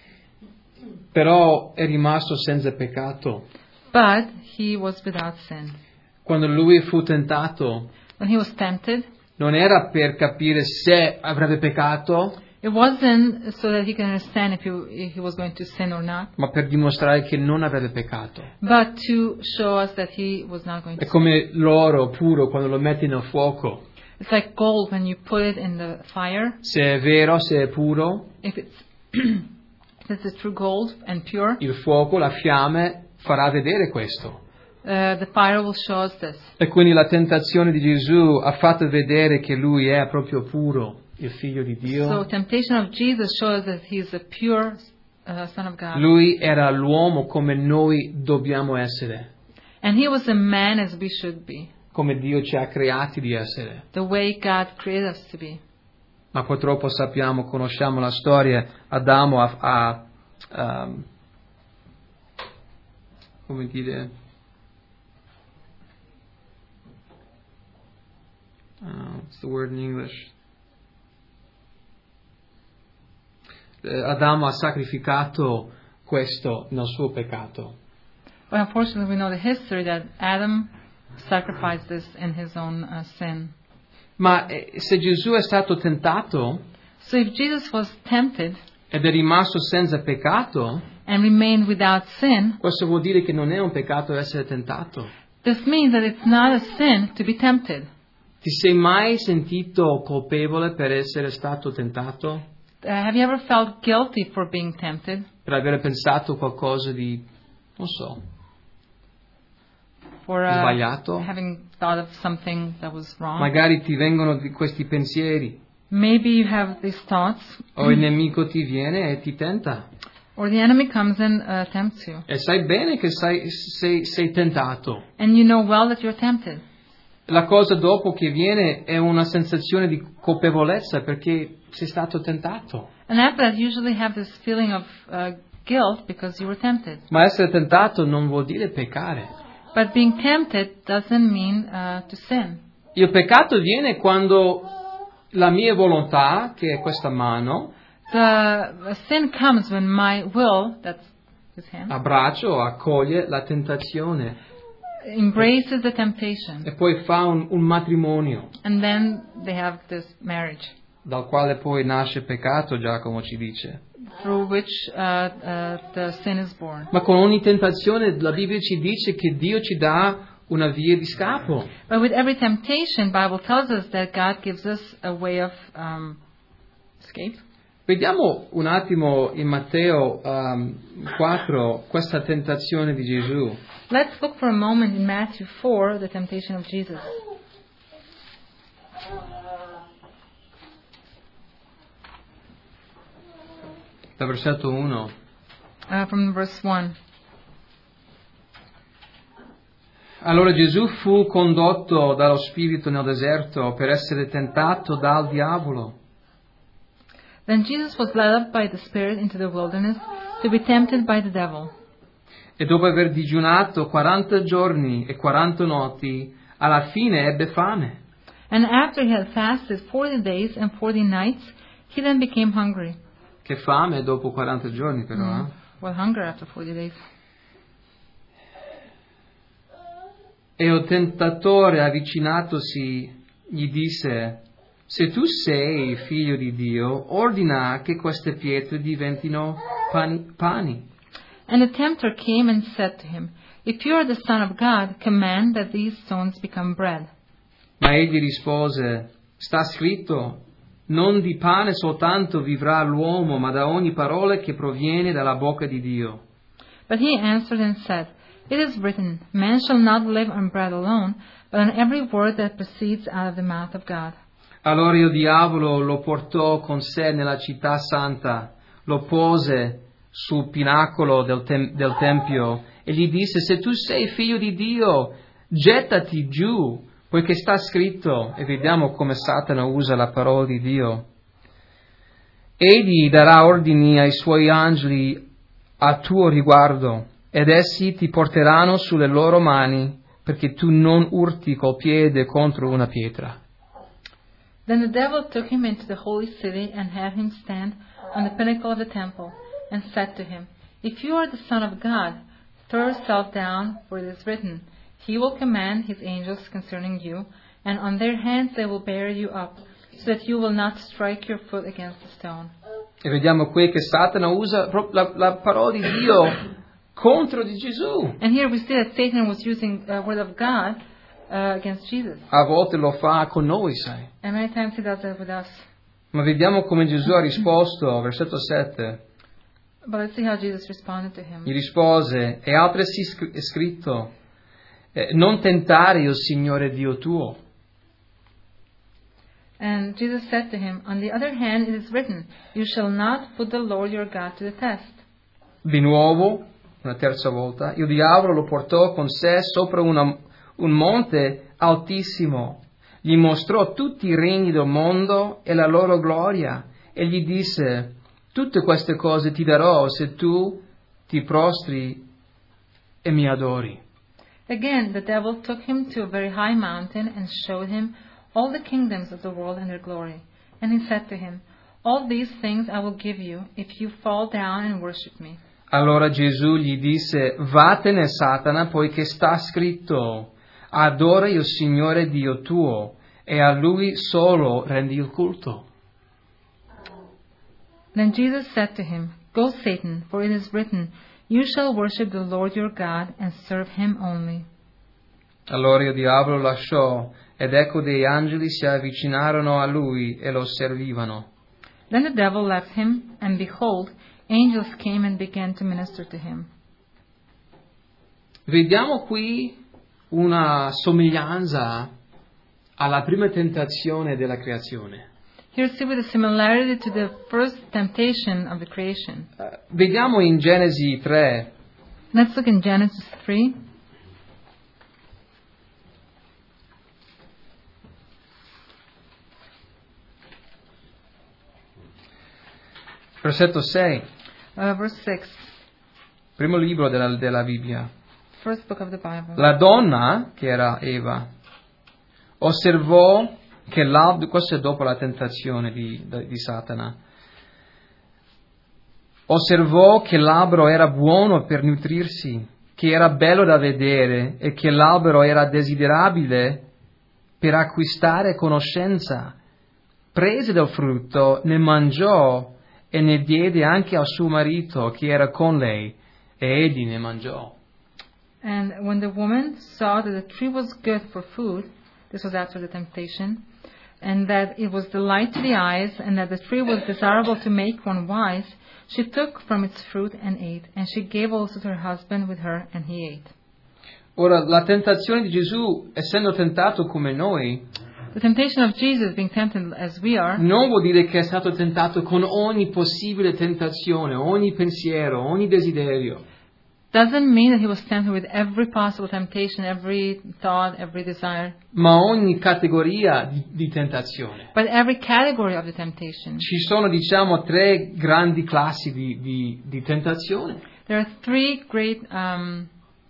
però è rimasto senza peccato. But he was without sin. Quando lui fu tentato, When he was tempted, non era per capire se avrebbe peccato, it wasn't so that he could understand if he, if he was going to sin or not, ma per dimostrare che non avrebbe peccato. but to show us that he was not going to È sin. come l'oro puro quando lo metti nel fuoco. It's like gold when you put it in the fire. Se è vero, se è puro, If it's, if it's a true gold and pure, il fuoco, la fiamme farà vedere questo. uh, the fire will show us this. E quindi la tentazione di Gesù ha fatto vedere che lui è proprio puro, il figlio di Dio. So temptation of Jesus shows that he is a pure uh, Son of God. Lui era l'uomo come noi dobbiamo essere, And he was a man as we should be, come Dio ci ha creati di essere. the way God created us to be. Ma purtroppo sappiamo, conosciamo la storia, Adamo ha, ha um, come dire, uh, what's the word in English? Eh, Adamo ha sacrificato questo nel suo peccato. But unfortunately, we know the history that Adam sacrificed this in his own uh, sin. Ma eh, se Gesù è stato tentato So if Jesus was tempted ed è rimasto senza peccato, and remained without sin, questo vuol dire che non è un peccato essere tentato. this means that it's not a sin to be tempted. Ti sei mai sentito colpevole per essere stato tentato? Uh, have you ever felt guilty for being tempted? Per aver pensato qualcosa di, non so, For uh, sbagliato? having thought of something that was wrong? Magari ti vengono di questi pensieri, Maybe you have these thoughts, o il nemico ti viene e ti tenta. or the enemy comes and uh, tempts you. E sai bene che sei, sei, sei tentato. And you know well that you're tempted. La cosa dopo che viene è una sensazione di colpevolezza perché sei stato tentato. And after that, you usually have this feeling of uh, guilt because you were tempted. Ma essere tentato non vuol dire peccare. But being tempted doesn't mean uh, to sin. Il peccato viene quando la mia volontà, che è questa mano, The sin comes when my will, that's his hand, abbraccio, accoglie la tentazione embraces the temptation. e poi fa un, un matrimonio And then they have this marriage, dal quale poi nasce peccato, Giacomo ci dice. through which uh, uh, the sin is born. Ma con ogni tentazione la Bibbia ci dice che Dio ci dà una via di scappo. But with every temptation, Bible tells us that God gives us a way of um, escape. Vediamo un attimo in Matteo um, quattro questa tentazione di Gesù. Let's look for a moment in Matthew four, the temptation of Jesus. Da versetto uno. Uh, from verse one. Allora Gesù fu condotto dallo Spirito nel deserto per essere tentato dal diavolo. Then Jesus was led up by the Spirit into the wilderness to be tempted by the devil. E dopo aver digiunato quaranta giorni e quaranta notti, alla fine ebbe fame. And after he had fasted forty days and forty nights, he then became hungry. Che fame dopo quaranta giorni però, Mm. eh? What hunger after forty days? E il tentatore, avvicinatosi, gli disse: se tu sei figlio di Dio, ordina che queste pietre diventino pani. pani. And the tempter came and said to him, If you are the Son of God, command that these stones become bread. Ma egli rispose: sta scritto, non di pane soltanto vivrà l'uomo, ma da ogni parola che proviene dalla bocca di Dio. But he answered and said, It is written, Man shall not live on bread alone, but on every word that proceeds out of the mouth of God. Allora il diavolo lo portò con sé nella città santa, lo pose sul pinacolo del, tem- del tempio e gli disse: se tu sei figlio di Dio, gettati giù, poiché sta scritto. E vediamo come Satana usa la parola di Dio. Egli darà ordini ai suoi angeli a tuo riguardo, ed essi ti porteranno sulle loro mani, perché tu non urti col piede contro una pietra. Then the devil took him into the holy city and had him stand on the pinnacle of the temple, and said to him, If you are the Son of God, throw yourself down, for it is written, He will command His angels concerning you, and on their hands they will bear you up, so that you will not strike your foot against a stone. E vediamo qui che Satana usa proprio la, la parola di Dio contro di Gesù. And here we see that Satan was using the word of God uh, against Jesus. A volte lo fa con noi, sai. And many times he does that with us. Ma vediamo come Gesù ha risposto, versetto sette. But let's see how Jesus responded to him. Gli rispose: è altresì scr- è scritto, eh, non tentare il Signore Dio tuo. And Jesus said to him, On the other hand, it is written, You shall not put the Lord your God to the test. Di nuovo, una terza volta, il diavolo lo portò con sé sopra una, un monte altissimo. Gli mostrò tutti i regni del mondo e la loro gloria, e gli disse: tutte queste cose ti darò se tu ti prostri e mi adori. Again, the devil took him to a very high mountain and showed him all the kingdoms of the world and their glory. And he said to him, All these things I will give you if you fall down and worship me. Allora Gesù gli disse: vattene, Satana, poiché sta scritto, adora il Signore Dio tuo e a Lui solo rendi il culto. Then Jesus said to him, Go, Satan, for it is written, You shall worship the Lord your God and serve Him only. Allora il diavolo lasciò, ed ecco dei angeli si avvicinarono a lui e lo servivano. Then the devil left him, and behold, angels came and began to minister to him. Vediamo qui una somiglianza alla prima tentazione della creazione. Here see with a similarity to the first temptation of the creation. Uh, vediamo in Genesi tre. Let's look in Genesis three. Versetto sei, Uh, verse six. primo libro della, della Bibbia. First book of the Bible. La donna, che era Eva, osservò che l'albero, questo è dopo la tentazione di, di Satana, Osservò che l'albero era buono per nutrirsi, che era bello da vedere e che l'albero era desiderabile per acquistare conoscenza. Prese del frutto, ne mangiò e ne diede anche al suo marito che era con lei, e egli ne mangiò. And when the woman saw that the tree was good for food, this was after the temptation, and that it was delight to the eyes, and that the tree was desirable to make one wise, she took from its fruit and ate, and she gave also to her husband with her, and he ate. Ora, la tentazione di Gesù, essendo tentato come noi, The temptation of Jesus, being tempted as we are, non vuol dire che è stato tentato con ogni possibile tentazione, ogni pensiero, ogni desiderio. doesn't mean that he was tempted with every possible temptation, every thought, every desire, Ma ogni categoria di, di tentazione. but every category of the temptation. Ci sono, diciamo, tre grandi classi di, di, di tentazione. There are three great um,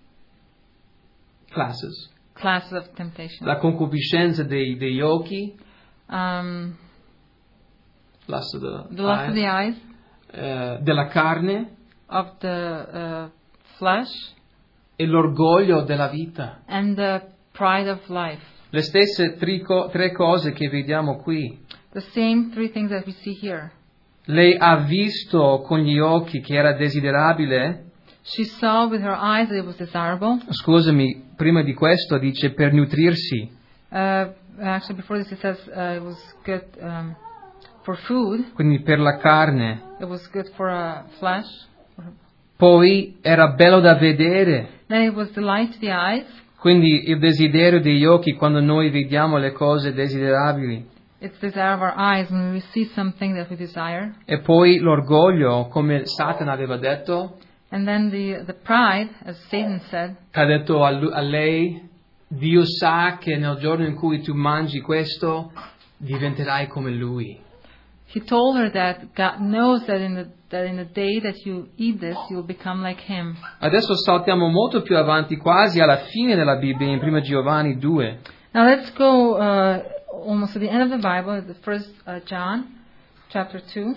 Classes. classes of temptation. La concupiscenza dei, degli occhi, Um, lust of the, the lust of the eyes, eyes, eh, della carne of the uh, flesh, e l'orgoglio della vita. and the pride of life. Le stesse tre, co- tre cose che vediamo qui. The same three things that we see here. Lei ha visto con gli occhi che era desiderabile. She saw with her eyes that it was desirable. Scusami, prima di questo dice per nutrirsi. Uh, actually, before this it says uh, it was good um, for food. Quindi per la carne. It was good for uh, flesh. Poi era bello da vedere. Then it was delight to the eyes. Quindi il desiderio degli occhi quando noi vediamo le cose desiderabili. It's desire of our eyes when we see something that we desire. E poi l'orgoglio, come Satana aveva detto, And then the the pride, as Satan said, che ha detto a, lu- a lei, Dio sa che nel giorno in cui tu mangi questo diventerai come lui. he told her that God knows that in the that in the day that you eat this, you will become like him. Adesso saltiamo molto più avanti, quasi alla fine della Bibbia, in primo Giovanni due. Now let's go uh, almost to the end of the Bible, the first uh, John, chapter two,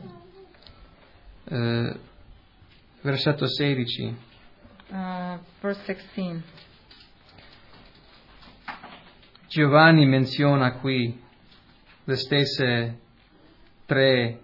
Eh, versetto sedici. uh, verse sixteen. Giovanni menziona qui le stesse tre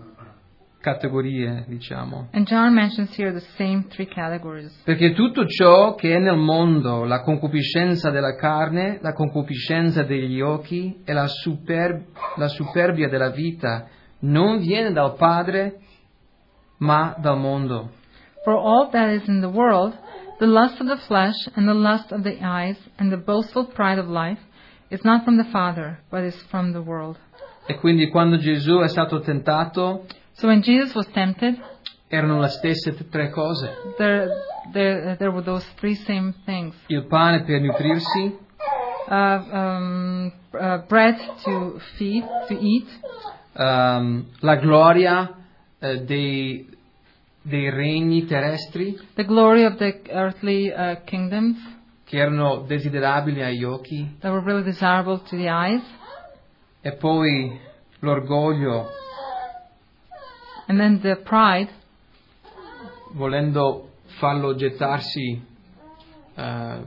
categorie, diciamo. And John mentions here the same three categories. Perché tutto ciò che è nel mondo, la concupiscenza della carne, la concupiscenza degli occhi e la, superb- la superbia della vita, non viene dal Padre, ma dal mondo. For all that is in the world, the lust of the flesh and the lust of the eyes and the boastful pride of life, is not from the Father, but is from the world. E quindi quando Gesù è stato tentato, So when Jesus was tempted, erano le stesse t- tre cose. there, there, there were those three same things. Il pane per nutrirsi, Uh, um, uh, bread to feed, to eat, ehm, la gloria eh, dei, dei regni terrestri, the glory of the earthly uh, kingdoms che erano desiderabili agli occhi, that were really desirable to the eyes, e poi l'orgoglio, and then the pride, volendo farlo gettarsi eh,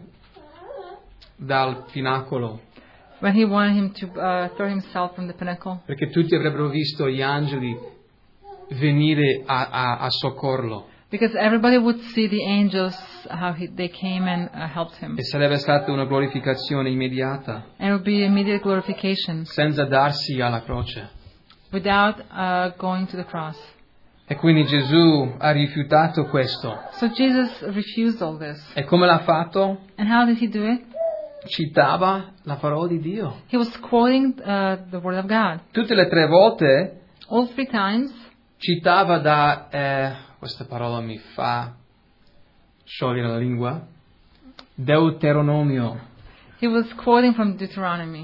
dal pinacolo, when he wanted him to uh, throw himself from the pinnacle, perché tutti avrebbero visto gli angeli venire a, a, a soccorlo, because everybody would see the angels, how he, they came and uh, helped him. e sarebbe stata una glorificazione immediata, And it would be immediate glorification senza darsi alla croce. without uh, going to the cross. E quindi Gesù ha rifiutato questo. So Jesus refused all this. E come l'ha fatto? And how did he do it? Citava la parola di Dio. He was quoting uh, the word of God. Tutte le tre volte All three times, citava da, eh, questa parola mi fa sciogliere la lingua, Deuteronomio. he was quoting from Deuteronomy.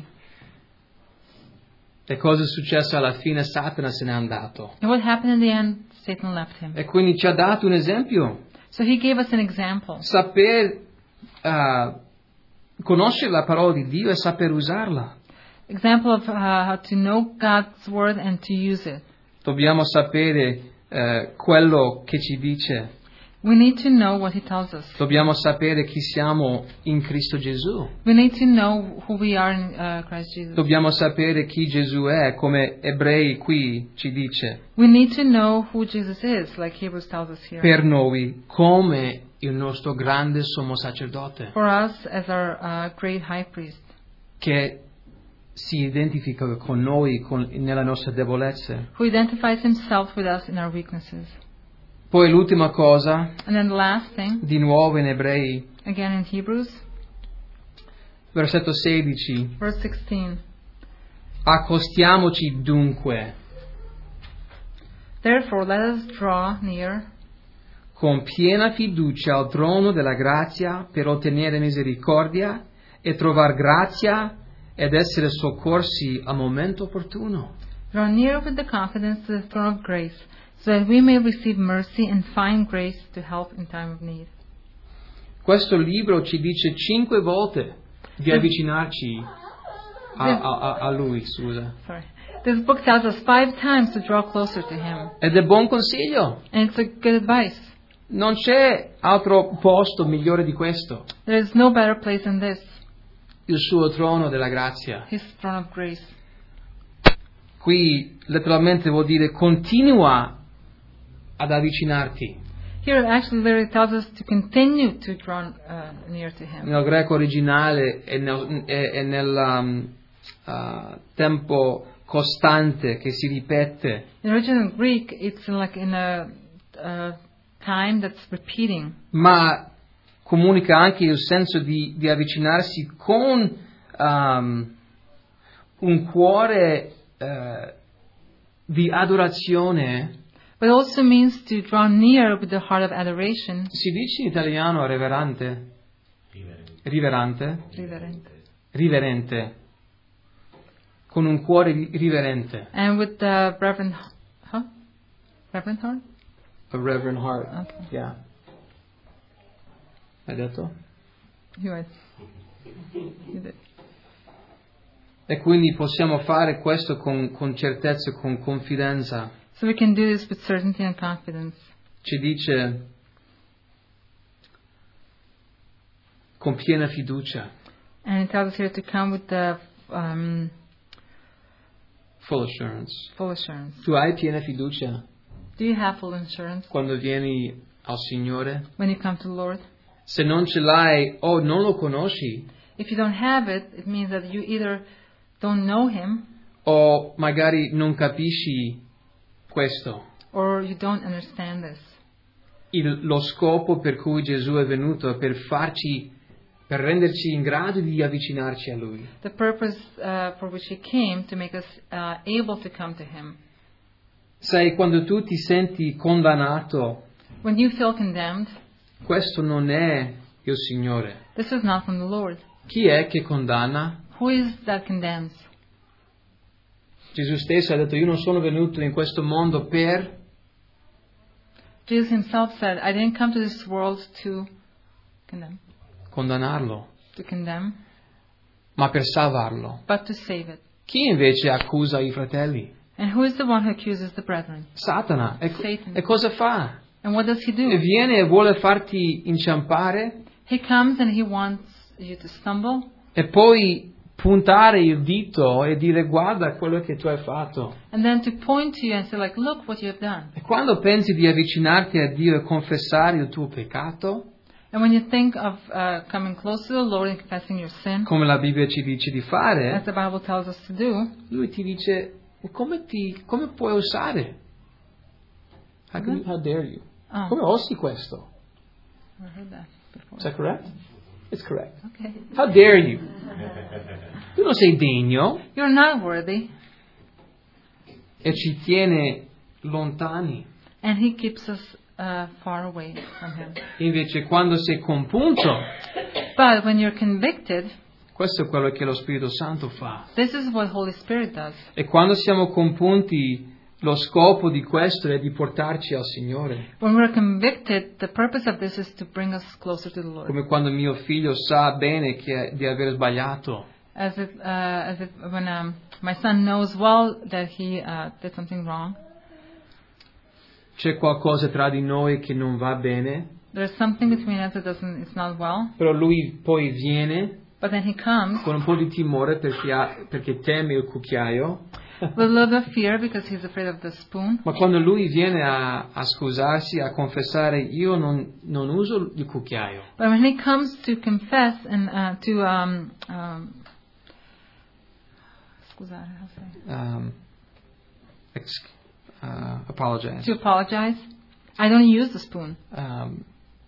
E cosa è successo alla fine? Satana se n'è andato. And what happened in the end? Satan left him. E quindi ci ha dato un esempio. So he gave us an example. Saper eh, conoscere la parola di Dio e saper usarla. Example of uh, how to know God's word and to use it. Dobbiamo sapere eh, quello che ci dice. We need to know what he tells us. Dobbiamo sapere chi siamo in Cristo Gesù. We need to know who we are in uh, Christ Jesus. Dobbiamo sapere chi Gesù è, come Ebrei qui ci dice. We need to know who Jesus is, like Hebrews tells us here. Per noi, come il nostro grande sommo sacerdote, For us as our uh, great high priest, che si identifica con noi con, nella nostra debolezza. who identifies himself with us in our weaknesses. Poi l'ultima cosa, And then the last thing, di nuovo in Ebrei, again in Hebrews, versetto sedici. verse sixteen. Accostiamoci dunque Therefore let us draw near con piena fiducia al trono della grazia per ottenere misericordia e trovar grazia ed essere soccorsi al momento opportuno. Draw near with the confidence to the throne of grace, so that we may receive mercy and find grace to help in time of need. Questo libro ci dice cinque volte di avvicinarci a, a, a Lui, scusa. Sorry. This book tells us five times to draw closer to Him. Ed è buon consiglio. And it's a good advice. Non c'è altro posto migliore di questo. There is no better place than this, Il suo trono della grazia. His throne of grace. Qui letteralmente vuol dire continua ad avvicinarti. Here it actually literally tells us to continue to draw uh, near to Him. Nel greco originale e nel, è, è nel um, uh, tempo costante che si ripete. In original Greek, it's in like in a, a time that's repeating. Ma comunica anche il senso di, di avvicinarsi con um, un cuore uh, di adorazione. But it also means to draw near with the heart of adoration. Si dice in italiano reverente? Riverante? Riverente. Riverente. Con un cuore riverente. And with the reverent, huh? Reverent heart? A reverent heart. Okay. Yeah. Hai detto? You are. You did. E quindi possiamo fare questo con, con certezza e con confidenza. So we can do this with certainty and confidence. Ci dice con piena fiducia. And it tells us here to come with the um, Full assurance. full assurance. Tu hai piena fiducia Do you have full assurance quando vieni al Signore? when you come to the Lord? Se non ce l'hai o non lo conosci, If you don't have it, it means that you either don't know Him o magari non capisci questo. or you don't understand this. Il, lo scopo per cui Gesù è venuto è per farci, per renderci in grado di avvicinarci a Lui. The purpose uh, for which He came to make us uh, able to come to Him. Sai, quando tu ti senti condannato, When you feel condemned, questo non è il Signore. this is not from the Lord. Chi è che condanna? Who is that condemns? Gesù stesso ha detto, io non sono venuto in questo mondo per... Jesus Himself said, I didn't come to this world to condemn, condannarlo, to condemn, ma per salvarlo. but to save it. Chi invece accusa i fratelli? And who is the one who accuses the brethren? Satana. E, Satan. e cosa fa? And what does he do? E viene e vuole farti inciampare He comes and he wants you to stumble e poi puntare il dito e dire guarda quello che tu hai fatto. and then to point to you and say, like, look what you have done. E quando pensi di avvicinarti a Dio e confessare il tuo peccato, And when you think of uh, coming close to the Lord and confessing your sin, come la Bibbia ci dice di fare, as the Bible tells us to do, Lui ti dice come, ti, come puoi osare? How, can you, how dare you? oh, Come osi questo? I heard that before. Is that correct? It's correct. Okay. How dare you? Tu non sei degno You're not worthy, e ci tiene lontani. and He keeps us uh, far away from Him. Invece quando sei compunto, But when you're convicted, questo è quello che lo Spirito Santo fa. this is what Holy Spirit does. E quando siamo compunti, lo scopo di questo è di portarci al Signore. When we're convicted, the purpose of this is to bring us closer to the Lord. Come quando mio figlio sa bene che, di aver sbagliato. As if, uh, as if when um, my son knows well that he uh, did something wrong, c'è qualcosa tra di noi che non va bene, There's something between us that doesn't, it's not well. però lui poi viene But then he comes con un po' di timore perché, ha, perché teme il cucchiaio. with a little bit of fear because he's afraid of the spoon. Ma quando lui viene a, a scusarsi, a confessare, io non, non uso il cucchiaio. But when he comes to confess and uh, to um, um, scusare, how to say? Um, ex, uh, apologize. To apologize, I don't use the spoon. Um,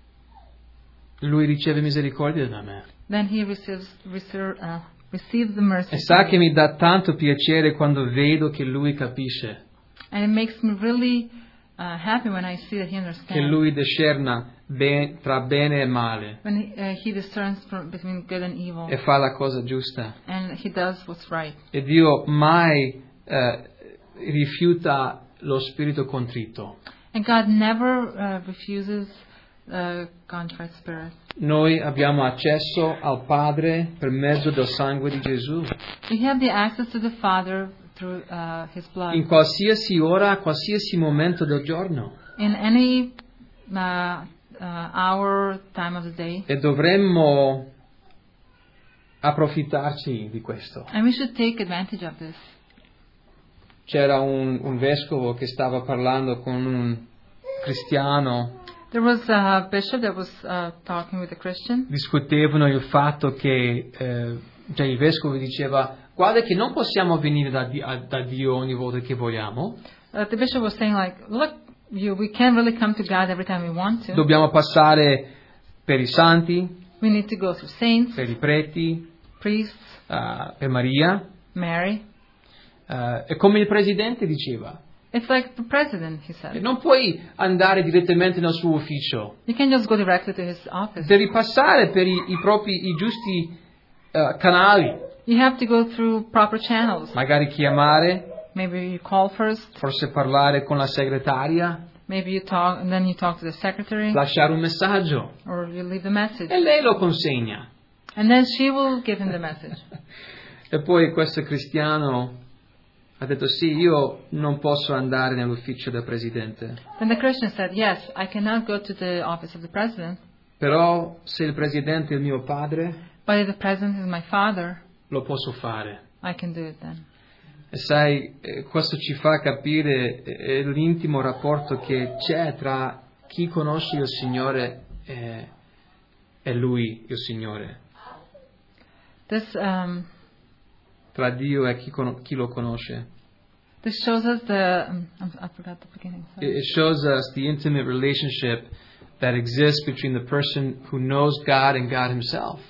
lui riceve misericordia da me. Then he receives receive, uh, receives the mercy. E sa from che me. mi dà tanto piacere quando vedo che lui capisce, And it makes me really uh, happy when I see that he che understands. lui discerna ben, tra bene e male When he, uh, he discerns from, between good and evil. e fa la cosa giusta. And he does what's right. E Dio mai eh, rifiuta lo spirito contrito. And God never uh, refuses uh, contrite spirit. Noi abbiamo accesso al Padre per mezzo del sangue di Gesù. We have the access to the Father through uh, His blood. In qualsiasi ora, qualsiasi momento del giorno. In any uh, uh, hour, time of the day. E dovremmo approfittarci di questo. And we should take advantage of this. C'era un, un vescovo che stava parlando con un cristiano, There was a bishop that was uh, talking with a Christian. discutevano il fatto che eh, cioè il vescovo diceva: guarda che non possiamo venire da, Di- a- da Dio ogni volta che vogliamo, Uh, the bishop was saying, like, look, you, we can't really come to God every time we want to. dobbiamo passare per i santi, We need to go through saints, per i preti, priests, eh, per Maria. Mary. Eh, e come il presidente diceva, It's like the president, he e said. non puoi andare direttamente nel suo ufficio, You can't just go directly to his office. devi passare per i, i propri i giusti eh, canali, You have to go through proper channels. magari chiamare, Maybe you call first, forse parlare con la segretaria, maybe you talk, and then you talk to the secretary, lasciare un messaggio or you leave the message. e lei lo consegna. And then she will give him the message. E poi questo cristiano ha detto: sì, io non posso andare nell'ufficio del presidente, Then the Christian said, yes, I cannot go to the office of the president, però se il presidente è il mio padre, but if the president is my father, lo posso fare. I can do it then. E sai, eh, questo ci fa capire eh, l'intimo rapporto che c'è tra chi conosce il Signore e, e Lui, il Signore, This um, tra Dio e chi, con- chi lo conosce. this shows us the um, I'm- I forgot the beginning. It Sorry. it shows us the intimate relationship that exists between the person who knows God and God Himself.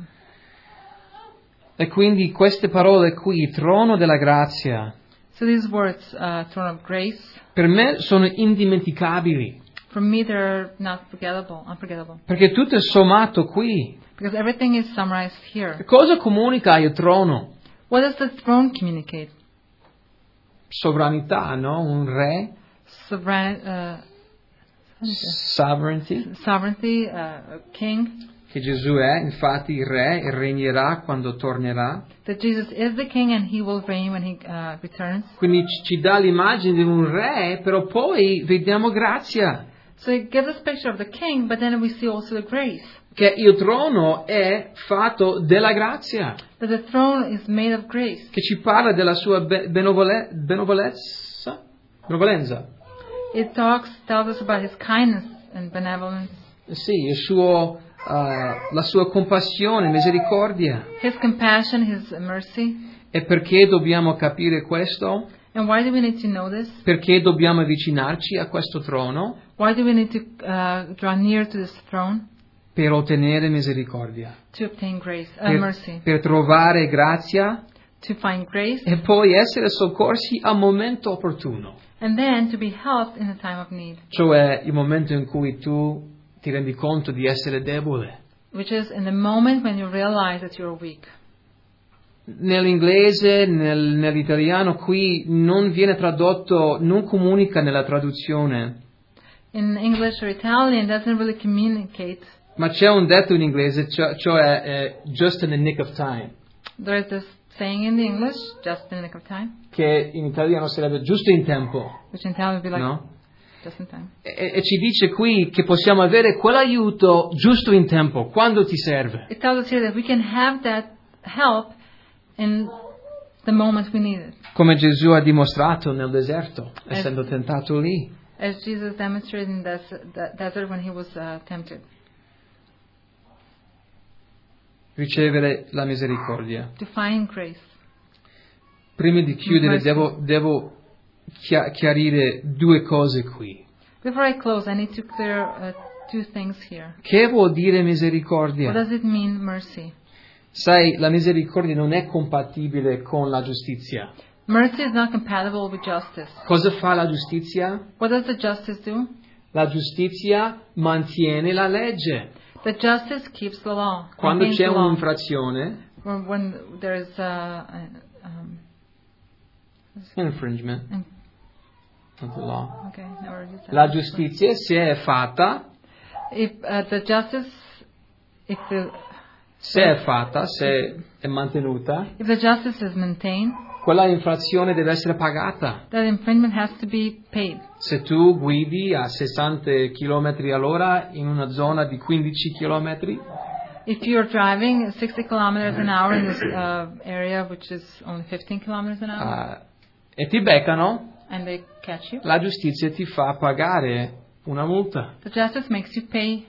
E quindi queste parole qui, trono della grazia, So these words, uh, throne of grace, per me sono indimenticabili, for me they're not forgettable, unforgettable, perché tutto è sommato qui. because everything is summarized here. Cosa comunica il trono? What does the throne communicate? Sovranità, no? Un re, Sovereign, uh, how do you say? sovereignty, Sovereignty, uh, a king. che Gesù è, infatti il re e regnerà quando tornerà. That Jesus is the king and he will reign when he uh, returns. Quindi ci, ci dà l'immagine di un re, però poi vediamo grazia, So it gives us a picture of the king, but then we see also the grace. che il trono è fatto della grazia, That the throne is made of grace. che ci parla della sua be- benovole- benevolenza, benevolenza. It talks, tells us about his kindness and benevolence, Sì, il suo, uh, la sua compassione, misericordia. his compassion, his mercy. E perché dobbiamo capire questo? And why do we need to know this? Perché dobbiamo avvicinarci a questo trono? Why do we need to uh, draw near to this throne? Per ottenere misericordia, To obtain grace, uh, per, mercy. per trovare grazia To find grace, e poi essere soccorsi al momento opportuno, and then to be helped in the time of need, cioè il momento in cui tu ti rendi conto di essere debole. which is in the moment when you realize that you're weak. Nell'inglese, nel, nell'italiano qui non viene tradotto, non comunica nella traduzione, In English or Italian, it doesn't really communicate. ma c'è un detto in inglese, cioè, cioè eh, just in the nick of time, There is this saying in the English, just in the nick of time, che in italiano sarebbe giusto in tempo, which in Italian would be like, no? just in time. E, e ci dice qui che possiamo avere quell'aiuto giusto in tempo, quando ti serve. It tells us here that we can have that help in the moment we need it. Come Gesù ha dimostrato nel deserto, Eh. essendo tentato lì. As Jesus demonstrated in the des- desert when he was uh, tempted. Ricevere la misericordia. To find grace. Prima di chiudere Mercy. devo, devo chia- chiarire due cose qui. Before I close, I need to clear uh, two things here. Che vuol dire What misericordia? does it mean, mercy? Sai, la misericordia non è compatibile con la giustizia. Mercy is not compatible with justice. Cosa fa la giustizia? What does the justice do? La giustizia mantiene la legge. The justice keeps the law. Quando maintains c'è the law. un'infrazione, When, when there is uh, um, infringement in- of the law. okay, never use that. La giustizia, se è fatta, If uh, the justice, if the se è fatta, se è mantenuta, if the justice is maintained, quella infrazione deve essere pagata. that infringement has to be paid. Se tu guidi a sessanta chilometri all'ora in una zona di quindici chilometri, If you're driving sixty kilometers an hour in this uh, area, which is only fifteen kilometers an hour, uh, e ti beccano, and they catch you, la giustizia ti fa pagare una multa. the justice makes you pay.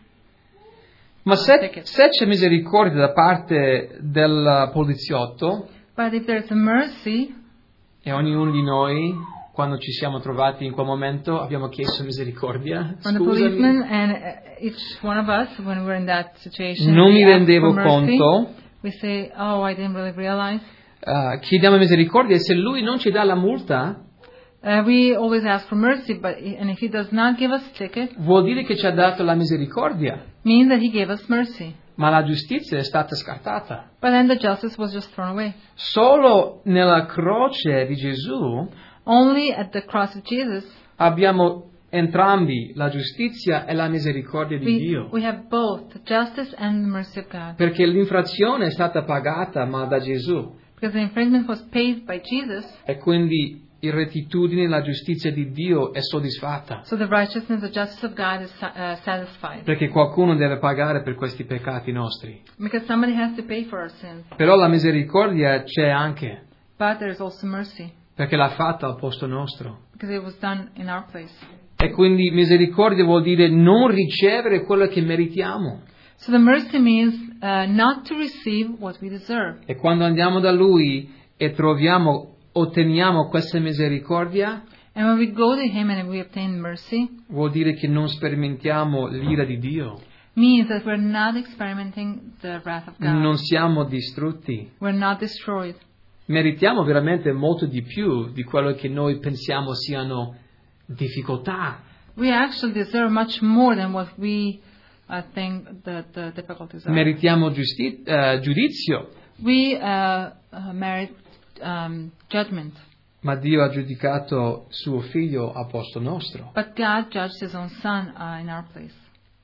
Ma se, Ticket. se c'è misericordia da parte del poliziotto, But if there's a mercy, e ognuno di noi, quando ci siamo trovati in quel momento, abbiamo chiesto misericordia, from the scusami, policeman and uh, each one of us, when we're in that situation, non mi we ask rendevo for mercy, conto, we say, "Oh, I didn't really realize." uh, chiediamo misericordia e se lui non ci dà la multa, Uh, we always ask for mercy, but and if he does not give us a ticket, vuol dire che ci ha dato la misericordia, means that he gave us mercy. ma la giustizia è stata scartata. But then the justice was just thrown away. Solo nella croce di Gesù Only at the cross of Jesus, abbiamo entrambi la giustizia e la misericordia di we, Dio. we have both the justice and the mercy of God. Perché l'infrazione è stata pagata ma da Gesù Because the infringement was paid by Jesus, e quindi in rettitudine la giustizia di Dio è soddisfatta. so the righteousness, the justice of God is uh, satisfied. Perché qualcuno deve pagare per questi peccati nostri. Because somebody has to pay for our sins. Però la misericordia c'è anche, But there is also mercy, perché l'ha fatta al posto nostro. because it was done in our place. E quindi misericordia vuol dire non ricevere quello che meritiamo. So the mercy means uh, not to receive what we deserve. E quando andiamo da Lui e troviamo, otteniamo questa misericordia, And when we go to Him and we obtain mercy, vuol dire che non sperimentiamo l'ira di Dio. means that we're not experimenting the wrath of God. Non siamo distrutti. We're not destroyed. Meritiamo veramente molto di più di quello che noi pensiamo siano difficoltà. We actually deserve much more than what we uh, think the, the difficulties are. Meritiamo giusti- eh, giudizio, We uh, uh, merit um, judgment. ma Dio ha giudicato suo figlio a posto nostro But God judged His own Son uh, in our place.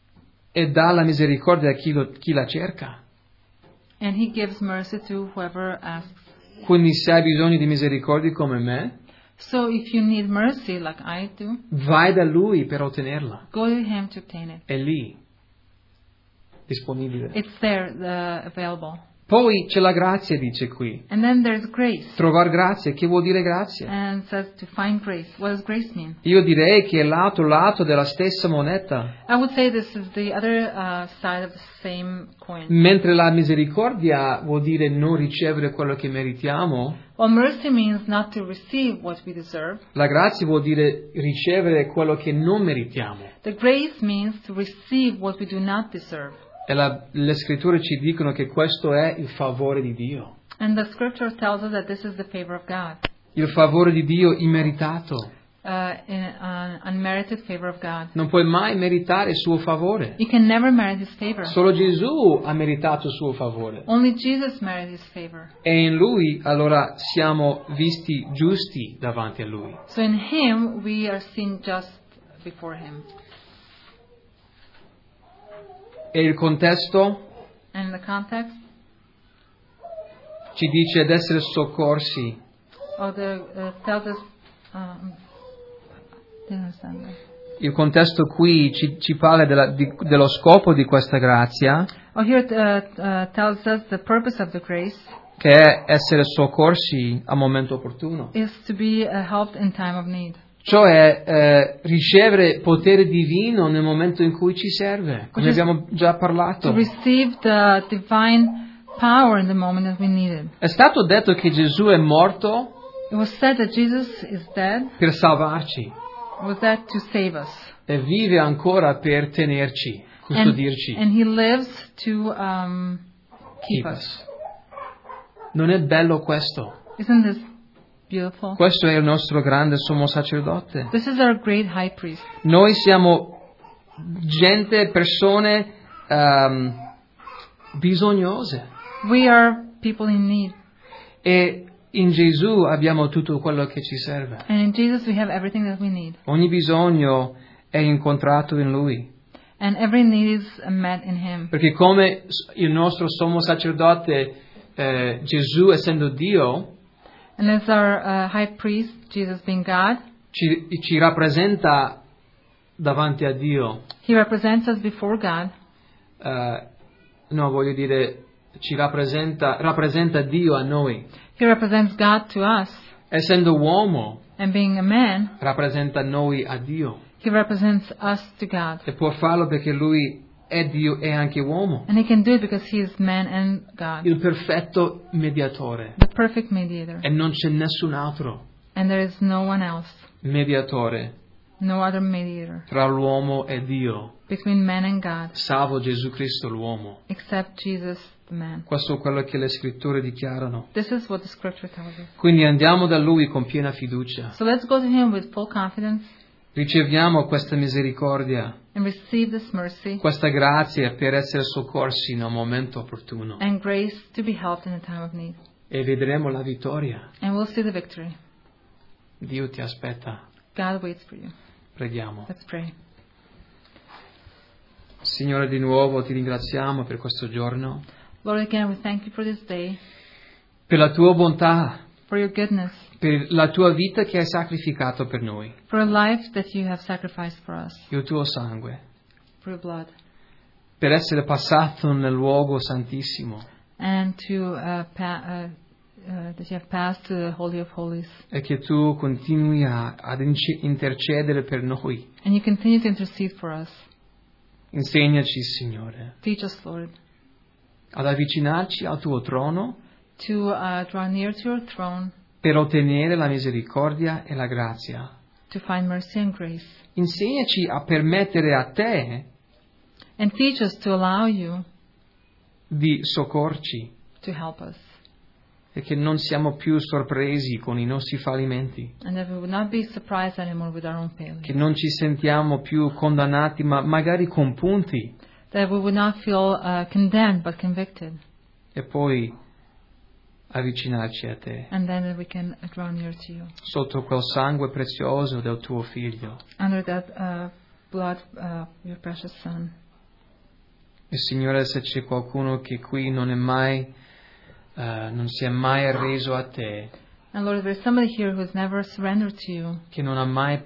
e dà la misericordia a chi, lo- chi la cerca. And He gives mercy to whoever asks. Quindi se hai bisogno di misericordia come me, So if you need mercy, like I do, vai da Lui per ottenerla. go to Him to obtain it. È lì, disponibile. It's there, uh, available. Poi c'è la grazia, dice qui. And then there's grace. Trovar grazia, che vuol dire grazia? And it says to find grace. What does grace mean? Io direi che è l'altro lato della stessa moneta. I would say this is the other uh, side of the same coin. Mentre la misericordia vuol dire non ricevere quello che meritiamo, While mercy means not to receive what we deserve, la grazia vuol dire ricevere quello che non meritiamo. the grace means to receive what we do not deserve. E la- le scritture ci dicono che questo è il favore di Dio. And the scripture tells us that this is the favor of God. Il favore di Dio immeritato. Uh, in an unmerited favor of God. Non puoi mai meritare il suo favore. You can never merit His favor. Solo Gesù ha meritato il suo favore. Only Jesus merited His favor. E in Lui allora siamo visti giusti davanti a Lui. So in Him we are seen just before Him. E il contesto And in the context ci dice ad essere soccorsi. of the uh, tells us, um, didn't understand that. il contesto qui ci, ci parla della, di, dello scopo di questa grazia, Oh, here it uh, uh, tells us the purpose of the grace che è essere soccorsi al momento opportuno. is to be uh, helped in time of need. Cioè eh, ricevere potere divino nel momento in cui ci serve, come Which is- abbiamo già To parlato. receive the divine power in the moment that we need it. È stato detto che Gesù è morto It was said that Jesus is dead. per salvarci It was that to save us. e vive ancora per tenerci, And, custodirci. and He lives to um, keep Keep us. us. Non è bello questo? Isn't this beautiful? Questo è il nostro grande sommo sacerdote. This is our great high priest. Noi siamo gente, persone ehm, bisognose We are people in need. e in Gesù abbiamo tutto quello che ci serve. And in Jesus we have everything that we need. Ogni bisogno è incontrato in Lui. And every need is met in Him. Perché come il nostro sommo sacerdote, eh, Gesù essendo Dio, And as our uh, high priest, Jesus being God, ci, ci rappresenta davanti a Dio. He represents us before God. Eh, no, voglio dire, ci rappresenta, rappresenta Dio a noi. He represents God to us. Essendo uomo, And being a man, rappresenta noi a Dio. He represents us to God. E può farlo perché Lui è Dio e anche uomo. And He can do it because He is man and God. Il perfetto mediatore. The perfect mediator. E non c'è nessun altro And there is no one else. mediatore No other mediator. tra l'uomo e Dio, Between man and God. salvo Gesù Cristo l'uomo. Except Jesus the man. Questo è quello che le scritture dichiarano. This is what the scripture tells us. Quindi andiamo da Lui con piena fiducia. So let's go to Him with full confidence Riceviamo questa misericordia, and receive this mercy questa grazia per essere soccorsi nel momento opportuno. and grace to be helped in the time of need. E vedremo la vittoria. And we'll see the victory. Dio ti aspetta. God waits for you. Preghiamo. Let's pray. Signore, di nuovo ti ringraziamo per questo giorno, Lord, again, we thank you for this day, per la tua bontà, for your goodness, per la tua vita che hai sacrificato per noi, for a life that you have sacrificed for us, il tuo sangue, for your blood, per essere passato nel luogo santissimo and to uh, pa- uh, uh, that you have passed to the Holy of Holies. e che tu continui a- ad inci- intercedere per noi. And you continue to intercede for us. Insegnaci, Signore, Teach us, Lord, ad avvicinarci al tuo trono to uh, draw near to your throne, per ottenere la misericordia e la grazia. to find mercy and grace. Insegnaci a permettere a te And teach us to allow you di soccorci to help us. e che non siamo più sorpresi con i nostri fallimenti, And that we would not be surprised anymore with our own failures. che non ci sentiamo più condannati, ma magari compunti, That we would not feel uh, condemned but convicted. e poi avvicinarci a te And then that we can uh, draw near to you. sotto quel sangue prezioso del tuo Figlio. Under that uh, blood, uh, your precious Son. E Signore, se c'è qualcuno che qui non è mai, eh, non si è mai arreso a te, And Lord, if there's somebody here who has never surrendered to you, che non ha mai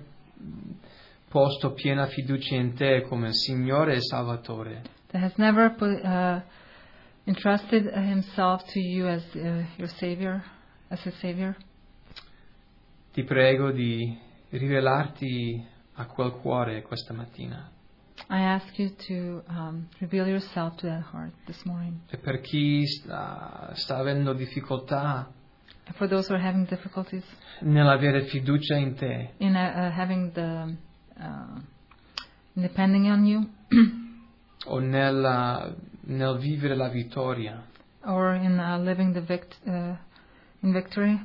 posto piena fiducia in te come Signore e Salvatore, that has never put, uh, entrusted himself to you as uh, your Savior, as his Savior, ti prego di rivelarti a quel cuore questa mattina. I ask you to um, reveal yourself to that heart this morning. E per chi sta, sta avendo difficoltà And for those who are having difficulties nell'avere fiducia in te, in uh, uh, having the uh, in depending on you, o nella, nel vivere la vittoria, or in uh, living the vict- uh, in victory,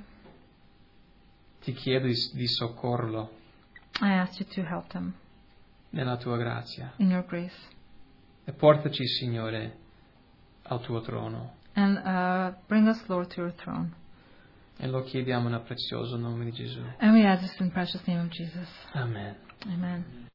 ti chiedo di, di soccorrlo I ask you to help them nella tua grazia. in your grace. E portaci, Signore, al tuo trono. And uh, bring us, Lord, to your throne. E lo chiediamo nel prezioso nome di Gesù. And we ask this in the precious name of Jesus. Amen. Amen.